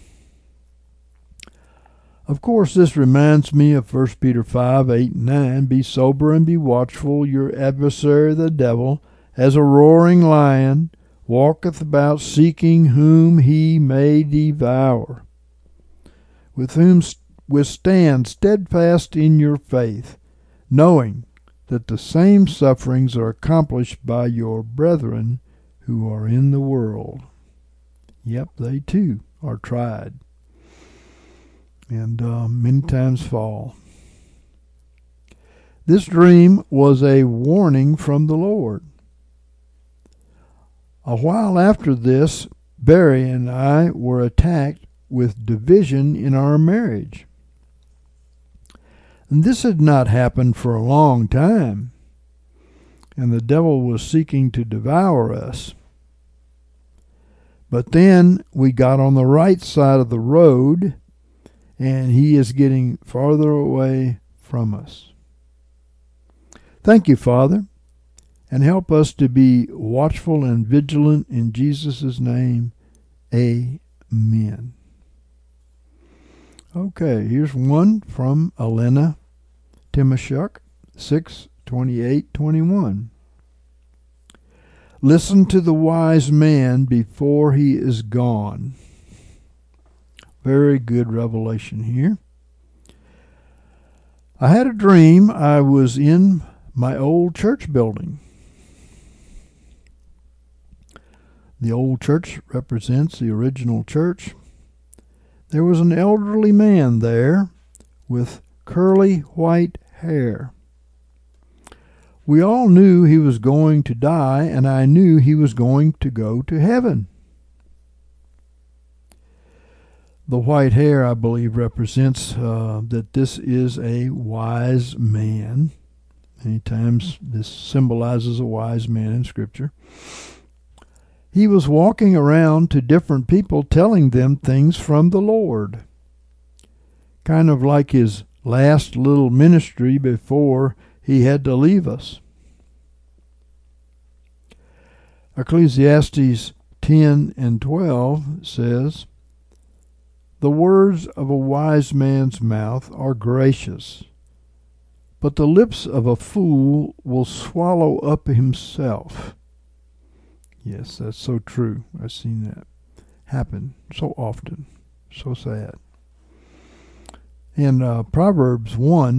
Of course, this reminds me of 1 Peter 5:8-9. Be sober and be watchful. Your adversary, the devil, as a roaring lion, walketh about seeking whom he may devour. With whom withstand steadfast in your faith, knowing that the same sufferings are accomplished by your brethren who are in the world. Yep, they too are tried, and many times fall. This dream was a warning from the Lord. A while after this, Barry and I were attacked with division in our marriage. And this had not happened for a long time, and the devil was seeking to devour us. But then we got on the right side of the road, and he is getting farther away from us. Thank you, Father, and help us to be watchful and vigilant in Jesus' name. Amen. Okay, here's one from Elena Timoshuk, 6:28-21. Listen to the wise man before he is gone. Very good revelation here. I had a dream I was in my old church building. The old church represents the original church. There was an elderly man there with curly white hair. We all knew he was going to die, and I knew he was going to go to heaven. The white hair, I believe, represents that this is a wise man. Many times this symbolizes a wise man in Scripture. He was walking around to different people telling them things from the Lord. Kind of like his last little ministry before he had to leave us. Ecclesiastes 10:12 says, "The words of a wise man's mouth are gracious, but the lips of a fool will swallow up himself." Yes, that's so true. I've seen that happen so often. So sad. In Proverbs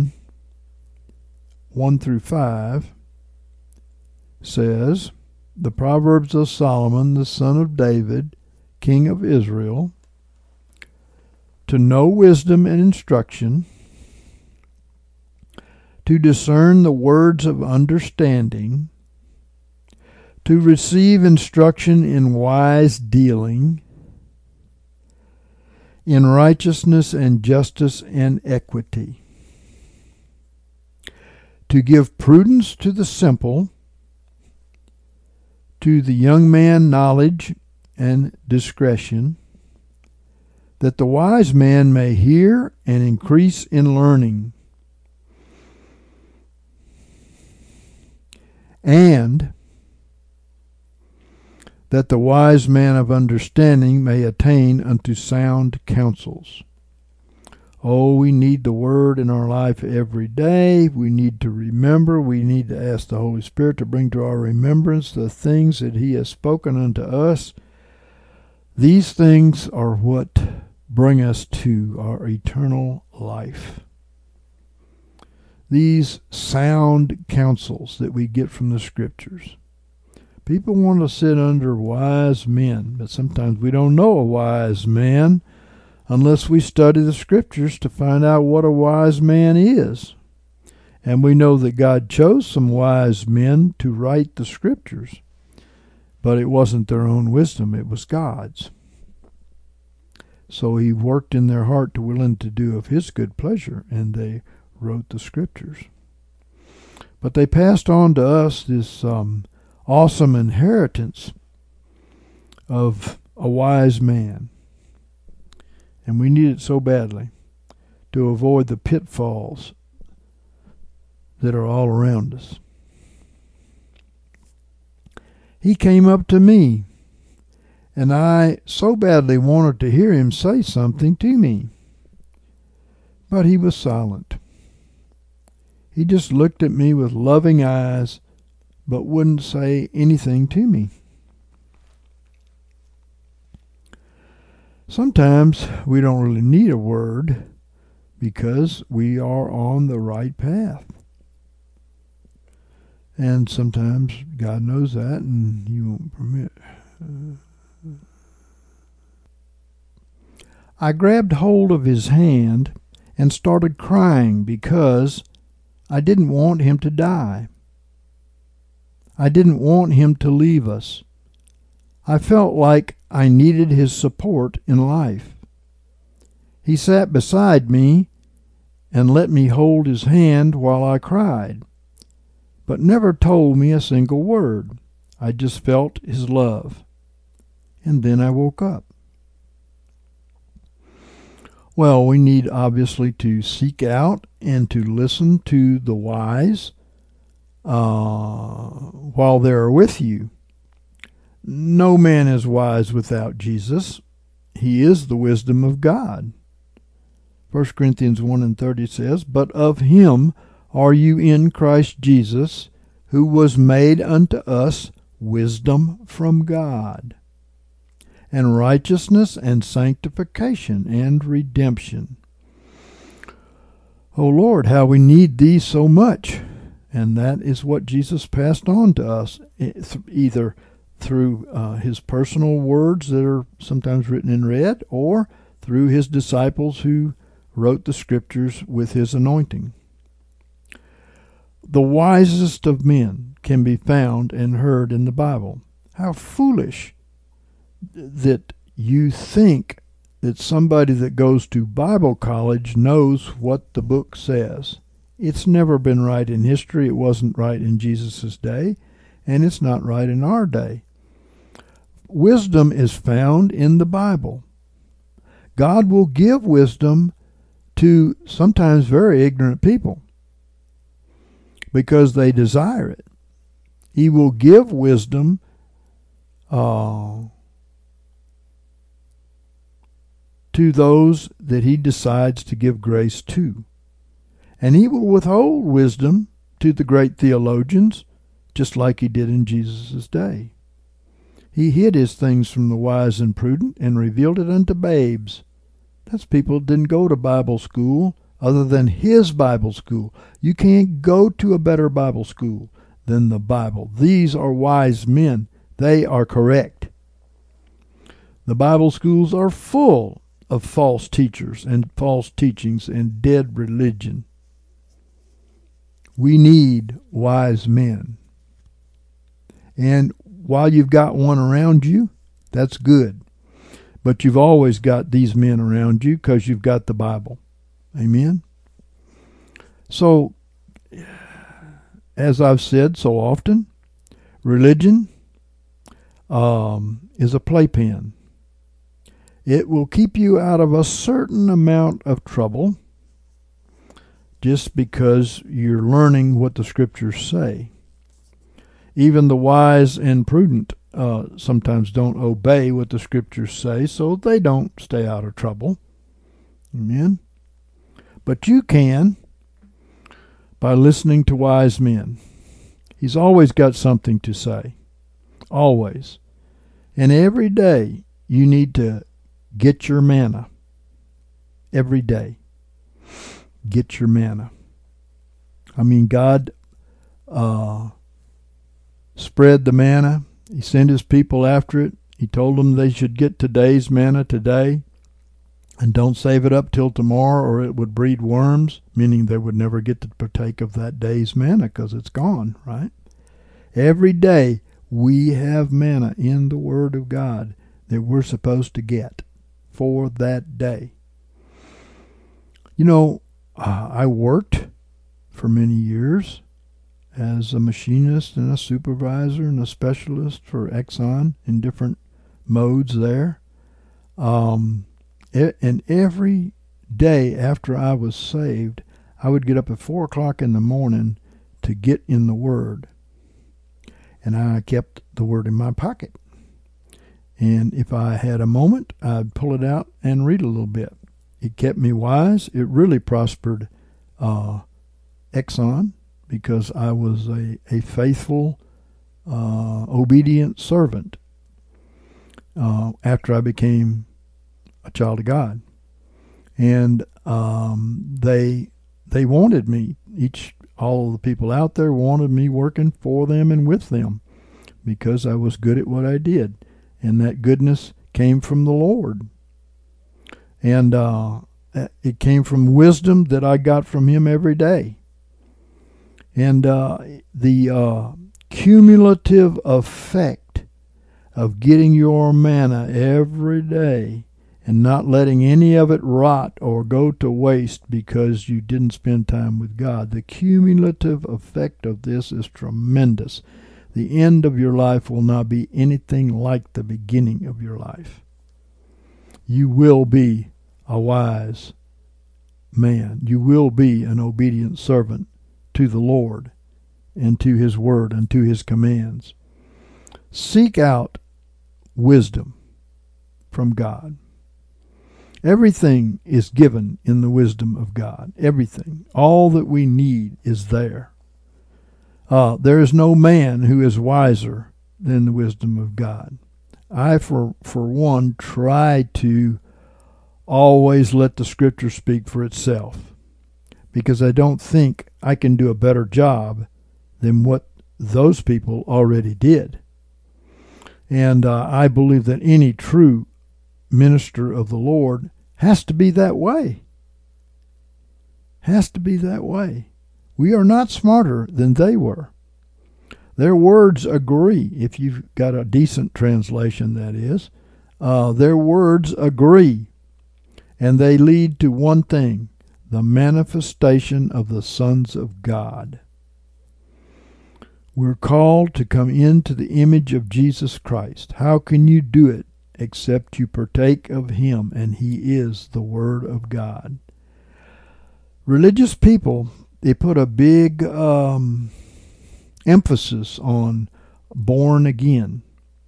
1:1-5 says, the Proverbs of Solomon, the son of David, king of Israel, to know wisdom and instruction, to discern the words of understanding, to receive instruction in wise dealing, in righteousness and justice and equity, to give prudence to the simple, to the young man knowledge and discretion, that the wise man may hear and increase in learning, and that the wise man of understanding may attain unto sound counsels. Oh, we need the Word in our life every day. We need to remember. We need to ask the Holy Spirit to bring to our remembrance the things that He has spoken unto us. These things are what bring us to our eternal life. These sound counsels that we get from the Scriptures. People want to sit under wise men, but sometimes we don't know a wise man unless we study the Scriptures to find out what a wise man is. And we know that God chose some wise men to write the Scriptures, but it wasn't their own wisdom, it was God's. So He worked in their heart to will and to do of His good pleasure, and they wrote the Scriptures. But they passed on to us this awesome inheritance of a wise man. And we need it so badly to avoid the pitfalls that are all around us. He came up to me, and I so badly wanted to hear him say something to me. But he was silent. He just looked at me with loving eyes, but wouldn't say anything to me. Sometimes we don't really need a word because we are on the right path. And sometimes God knows that and He won't permit. I grabbed hold of his hand and started crying because I didn't want him to die. I didn't want him to leave us. I felt like I needed his support in life. He sat beside me and let me hold his hand while I cried, but never told me a single word. I just felt his love. and then I woke up. Well, we need obviously to seek out and to listen to the wise while they are with you. No man is wise without Jesus. He is the wisdom of God. 1 Corinthians 1:30 says, "But of him are you in Christ Jesus, who was made unto us wisdom from God, and righteousness and sanctification and redemption." Oh Lord, how we need thee so much. And that is what Jesus passed on to us, either through his personal words that are sometimes written in red, or through his disciples who wrote the scriptures with his anointing. The wisest of men can be found and heard in the Bible. How foolish that you think that somebody that goes to Bible college knows what the book says. It's never been right in history. It wasn't right in Jesus' day, and it's not right in our day. Wisdom is found in the Bible. God will give wisdom to sometimes very ignorant people because they desire it. He will give wisdom to those that he decides to give grace to. And he will withhold wisdom to the great theologians, just like he did in Jesus' day. He hid his things from the wise and prudent and revealed it unto babes. That's people that didn't go to Bible school other than his Bible school. You can't go to a better Bible school than the Bible. These are wise men. They are correct. The Bible schools are full of false teachers and false teachings and dead religion. We need wise men. And while you've got one around you, that's good. But you've always got these men around you because you've got the Bible. Amen? So, as I've said so often, religion is a playpen. It will keep you out of a certain amount of trouble just because you're learning what the scriptures say. Even the wise and prudent sometimes don't obey what the scriptures say, so they don't stay out of trouble. Amen? But you can by listening to wise men. He's always got something to say. Always. And every day you need to get your manna. Every day. Get your manna. I mean, God spread the manna. He sent his people after it. He told them they should get today's manna today and don't save it up till tomorrow or it would breed worms, meaning they would never get to partake of that day's manna because it's gone, right? Every day we have manna in the Word of God that we're supposed to get for that day. You know, I worked for many years as a machinist and a supervisor and a specialist for Exxon in different modes there. And every day after I was saved, I would get up at 4 o'clock in the morning to get in the Word. And I kept the Word in my pocket. And if I had a moment, I'd pull it out and read a little bit. It kept me wise. It really prospered Exxon because I was a faithful, obedient servant after I became a child of God. And they wanted me. All of the people out there wanted me working for them and with them because I was good at what I did. And that goodness came from the Lord. And it came from wisdom that I got from him every day. And the cumulative effect of getting your manna every day and not letting any of it rot or go to waste because you didn't spend time with God, the cumulative effect of this is tremendous. the end of your life will not be anything like the beginning of your life. You will be a wise man. You will be an obedient servant to the Lord and to His word and to His commands. Seek out wisdom from God. Everything is given in the wisdom of God. Everything. All that we need is there. There is no man who is wiser than the wisdom of God. I, for one, try to always let the Scripture speak for itself, because I don't think I can do a better job than what those people already did. And I believe that any true minister of the Lord has to be that way. Has to be that way. We are not smarter than they were. Their words agree. If you've got a decent translation, that is. Their words agree. And they lead to one thing: the manifestation of the sons of God. We're called to come into the image of Jesus Christ. How can you do it except you partake of Him, and He is the Word of God? Religious people, they put a big emphasis on born again.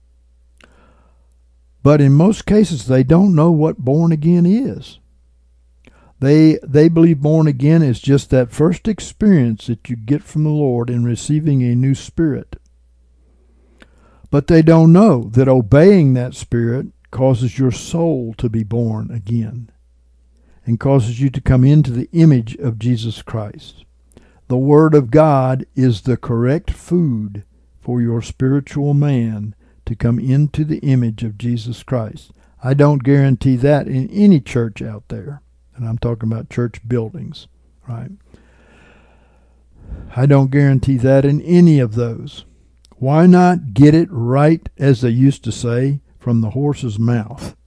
But in most cases, they don't know what born again is. They believe born again is just that first experience that you get from the Lord in receiving a new spirit. But they don't know that obeying that spirit causes your soul to be born again and causes you to come into the image of Jesus Christ. The Word of God is the correct food for your spiritual man to come into the image of Jesus Christ. I don't guarantee that in any church out there. And I'm talking about church buildings, right? I don't guarantee that in any of those. Why not get it right, as they used to say, from the horse's mouth?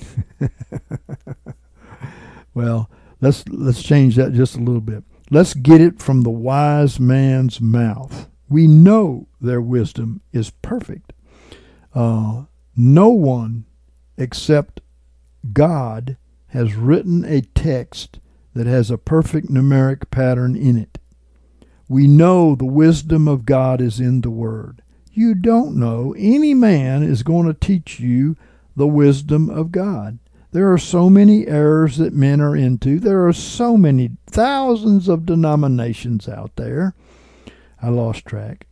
Well, let's change that just a little bit. Let's get it from the wise man's mouth. We know their wisdom is perfect. No one except God has written a text that has a perfect numeric pattern in it. We know the wisdom of God is in the Word. You don't know. Any man is going to teach you the wisdom of God. There are so many errors that men are into. There are so many thousands of denominations out there. I lost track.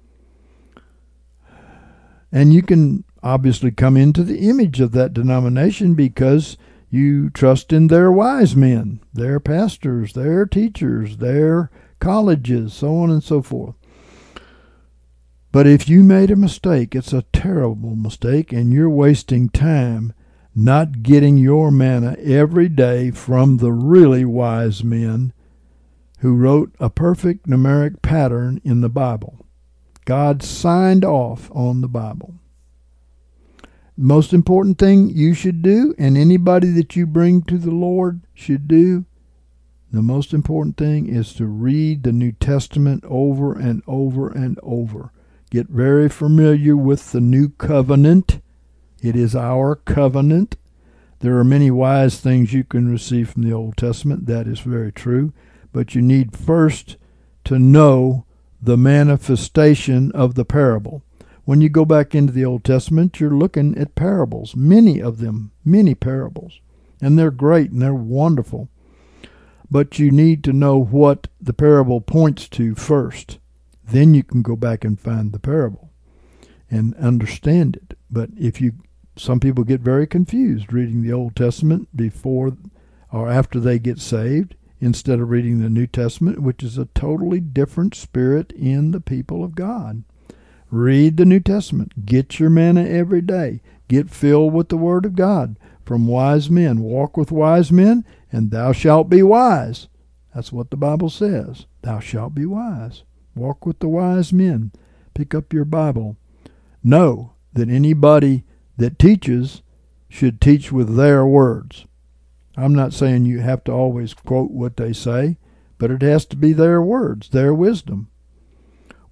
And you can obviously come into the image of that denomination because you trust in their wise men, their pastors, their teachers, their colleges, so on and so forth. But if you made a mistake, it's a terrible mistake, and you're wasting time not getting your manna every day from the really wise men who wrote a perfect numeric pattern in the Bible. God signed off on the Bible. Most important thing you should do, and anybody that you bring to the Lord should do, the most important thing is to read the New Testament over and over and over. Get very familiar with the New Covenant. It is our covenant. There are many wise things you can receive from the Old Testament. That is very true. But you need first to know the manifestation of the parable. When you go back into the Old Testament, you're looking at parables, many of them, many parables. And they're great and they're wonderful. But you need to know what the parable points to first. Then you can go back and find the parable and understand it. But some people get very confused reading the Old Testament before or after they get saved, instead of reading the New Testament, which is a totally different spirit in the people of God. Read the New Testament. Get your manna every day. Get filled with the Word of God from wise men. Walk with wise men, and thou shalt be wise. That's what the Bible says. Thou shalt be wise. Walk with the wise men. Pick up your Bible. Know that anybody that teaches should teach with their words. I'm not saying you have to always quote what they say, but it has to be their words, their wisdom.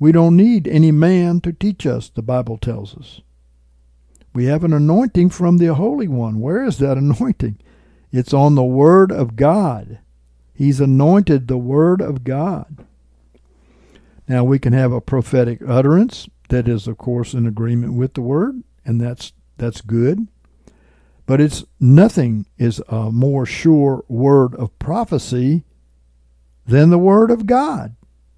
We don't need any man to teach us, the Bible tells us. We have an anointing from the Holy One. Where is that anointing? It's on the Word of God. He's anointed the Word of God. Now, we can have a prophetic utterance that is, of course, in agreement with the Word, and that's good. But nothing is a more sure word of prophecy than the Word of God.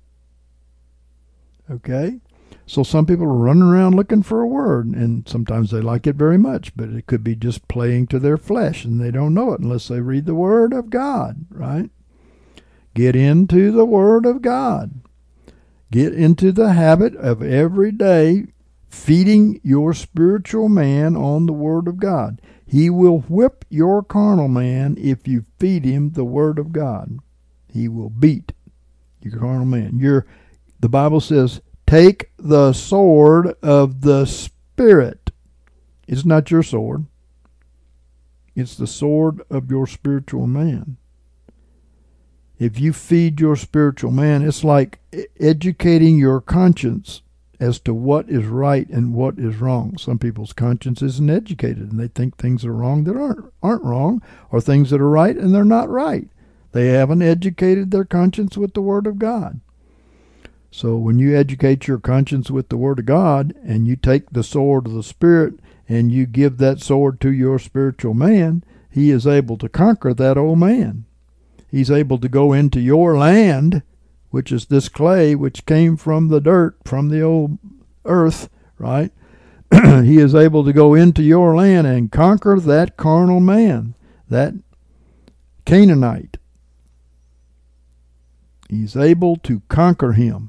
Okay? So some people are running around looking for a word, and sometimes they like it very much, but it could be just playing to their flesh, and they don't know it unless they read the Word of God, right? Get into the Word of God. Get into the habit of every day feeding your spiritual man on the Word of God. He will whip your carnal man if you feed him the Word of God. He will beat your carnal man. The Bible says, take the sword of the Spirit. It's not your sword. It's the sword of your spiritual man. If you feed your spiritual man, it's like educating your conscience as to what is right and what is wrong. Some people's conscience isn't educated, and they think things are wrong that aren't wrong, or things that are right and they're not right. They haven't educated their conscience with the Word of God. So when you educate your conscience with the Word of God, and you take the sword of the Spirit and you give that sword to your spiritual man, he is able to conquer that old man. He's able to go into your land, which is this clay which came from the dirt, from the old earth, right? He is able to go into your land and conquer that carnal man, that Canaanite. He's able to conquer him.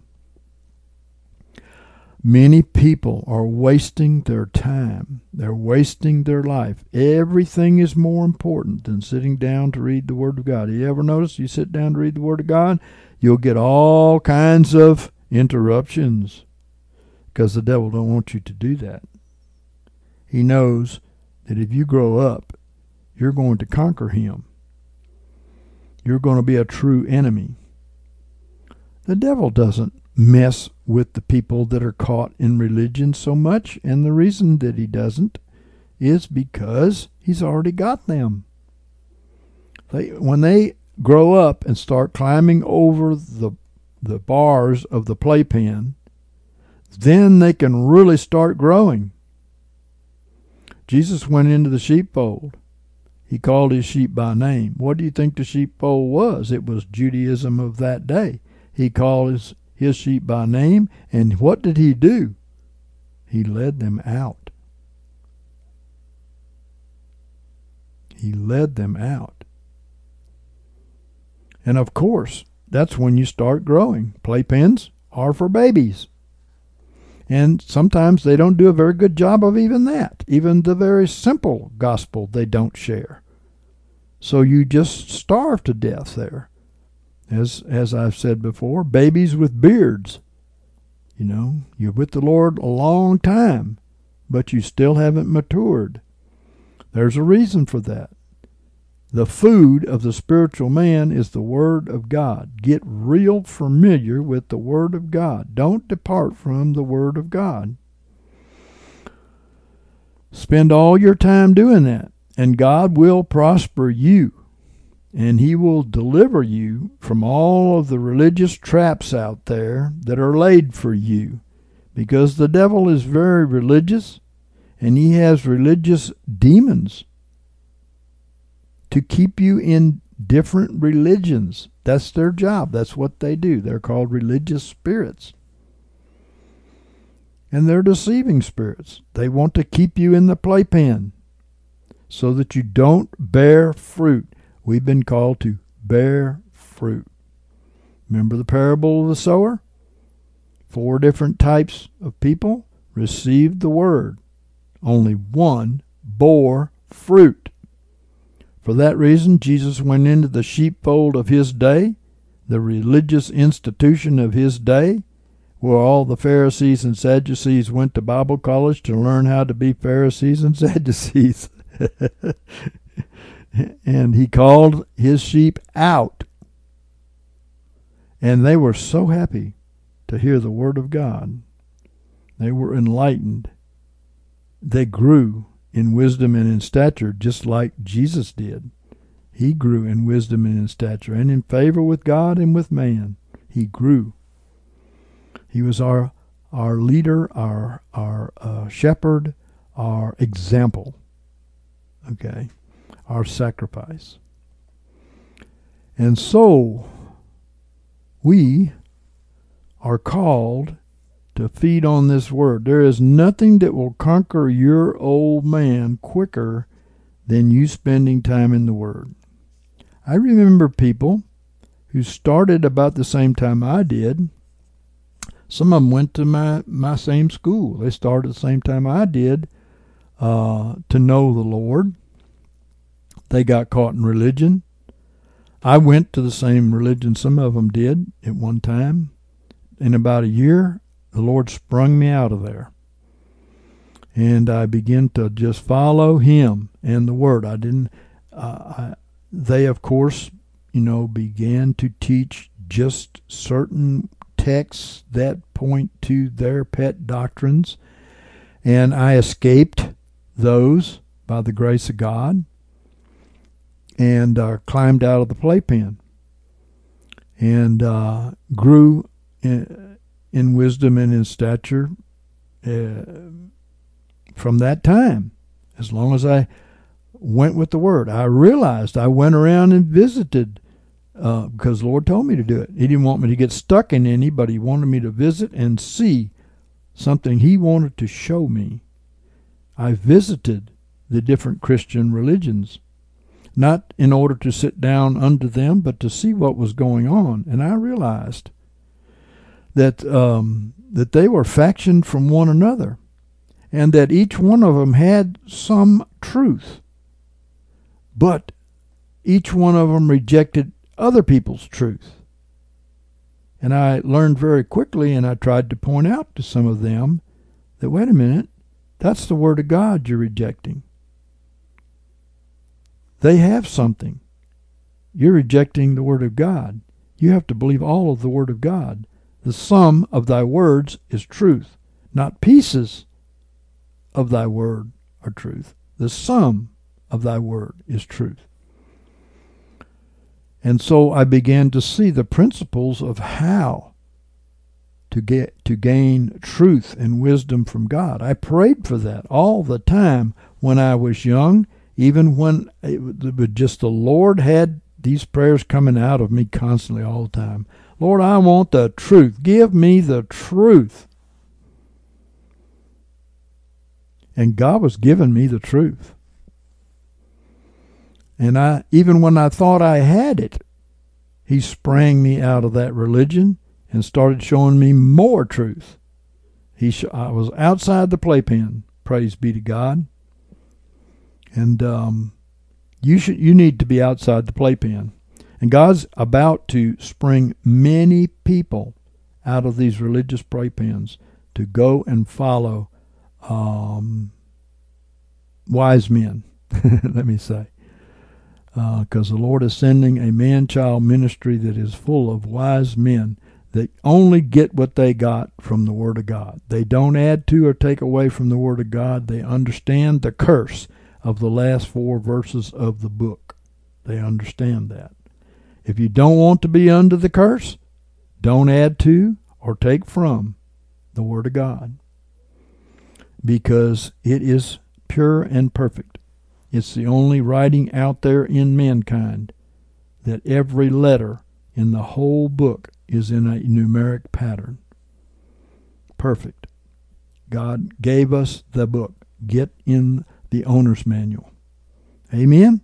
Many people are wasting their time. They're wasting their life. Everything is more important than sitting down to read the Word of God. You ever notice you sit down to read the Word of God, you'll get all kinds of interruptions because the devil don't want you to do that. He knows that if you grow up, you're going to conquer him. You're going to be a true enemy. The devil doesn't mess with the people that are caught in religion so much, and the reason that he doesn't is because he's already got them. When they grow up and start climbing over the bars of the playpen, then they can really start growing. Jesus went into the sheepfold. He called his sheep by name. What do you think the sheepfold was? It was Judaism of that day. He called his sheep by name, and what did he do? He led them out. He led them out. And of course, that's when you start growing. Playpens are for babies. And sometimes they don't do a very good job of even that. Even the very simple gospel they don't share. So you just starve to death there. As I've said before, babies with beards. You're with the Lord a long time, but you still haven't matured. There's a reason for that. The food of the spiritual man is the Word of God. Get real familiar with the Word of God. Don't depart from the Word of God. Spend all your time doing that, and God will prosper you. And he will deliver you from all of the religious traps out there that are laid for you. Because the devil is very religious, and he has religious demons to keep you in different religions. That's their job. That's what they do. They're called religious spirits. And they're deceiving spirits. They want to keep you in the playpen so that you don't bear fruit. We've been called to bear fruit. Remember the parable of the sower? 4 different types of people received the word. Only one bore fruit. For that reason, Jesus went into the sheepfold of his day, the religious institution of his day, where all the Pharisees and Sadducees went to Bible college to learn how to be Pharisees and Sadducees. And he called his sheep out. And they were so happy. to hear the Word of God. They were enlightened. They grew in wisdom and in stature just like Jesus did. He grew in wisdom and in stature and in favor with God and with man. He grew. He was our leader, our shepherd, our example, okay, our sacrifice. And so we are called to feed on this Word. There is nothing that will conquer your old man quicker than you spending time in the Word. I remember people who started about the same time I did. Some of them went to my same school. They started the same time I did to know the Lord. They got caught in religion. I went to the same religion some of them did at one time. In about a year, the Lord sprung me out of there. And I began to just follow Him and the Word. They, of course, began to teach just certain texts that point to their pet doctrines. And I escaped those by the grace of God and climbed out of the playpen and grew in wisdom and in stature from that time. As long as I went with the Word, I realized I went around and visited because the Lord told me to do it. He didn't want me to get stuck in any, but He wanted me to visit and see something He wanted to show me. I visited the different Christian religions, not in order to sit down under them, but to see what was going on. And I realized that they were factioned from one another, and that each one of them had some truth, but each one of them rejected other people's truth. And I learned very quickly, and I tried to point out to some of them that, wait a minute, that's the Word of God you're rejecting. They have something. You're rejecting the Word of God. You have to believe all of the Word of God. The sum of thy words is truth, not pieces of thy word are truth. The sum of thy word is truth. And so I began to see the principles of how to gain truth and wisdom from God. I prayed for that all the time when I was young, even when just the Lord had these prayers coming out of me constantly all the time. Lord, I want the truth. Give me the truth. And God was giving me the truth. And even when I thought I had it, He sprang me out of that religion and started showing me more truth. I was outside the playpen, praise be to God. And you need to be outside the playpen. And God's about to spring many people out of these religious playpens to go and follow wise men, let me say. Because the Lord is sending a man-child ministry that is full of wise men that only get what they got from the Word of God. They don't add to or take away from the Word of God. They understand the curse of the last 4 verses of the book. They understand that. If you don't want to be under the curse, don't add to or take from the Word of God, because it is pure and perfect. It's the only writing out there in mankind that every letter in the whole book is in a numeric pattern. Perfect. God gave us the book. Get in the owner's manual. Amen?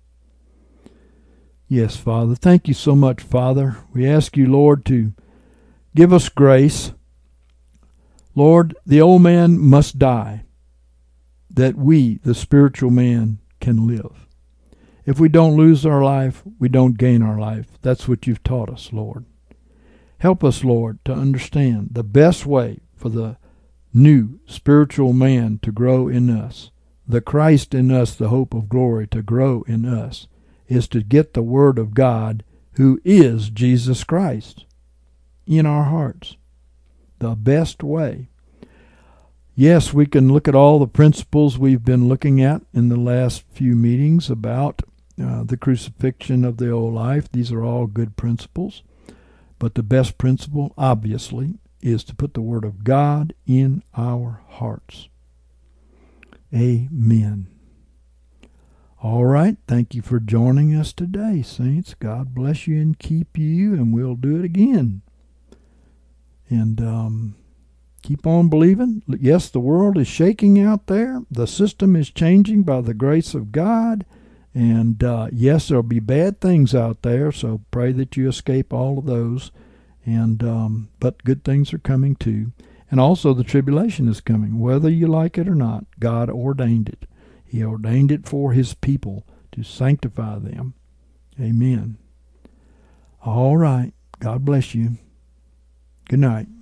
Yes, Father. Thank you so much, Father. We ask you, Lord, to give us grace. Lord, the old man must die, that we, the spiritual man, can live. If we don't lose our life, we don't gain our life. That's what you've taught us, Lord. Help us, Lord, to understand the best way for the new spiritual man to grow in us, the Christ in us, the hope of glory, to grow in us, is to get the Word of God, who is Jesus Christ, in our hearts. the best way. Yes, we can look at all the principles we've been looking at in the last few meetings about the crucifixion of the old life. These are all good principles. But the best principle, obviously, is to put the Word of God in our hearts. Amen. All right. Thank you for joining us today, saints. God bless you and keep you, and we'll do it again. And keep on believing. Yes, the world is shaking out there. The system is changing by the grace of God. And yes, there'll be bad things out there, so pray that you escape all of those. And but good things are coming too. And also the tribulation is coming. Whether you like it or not, God ordained it. He ordained it for His people to sanctify them. Amen. All right. God bless you. Good night.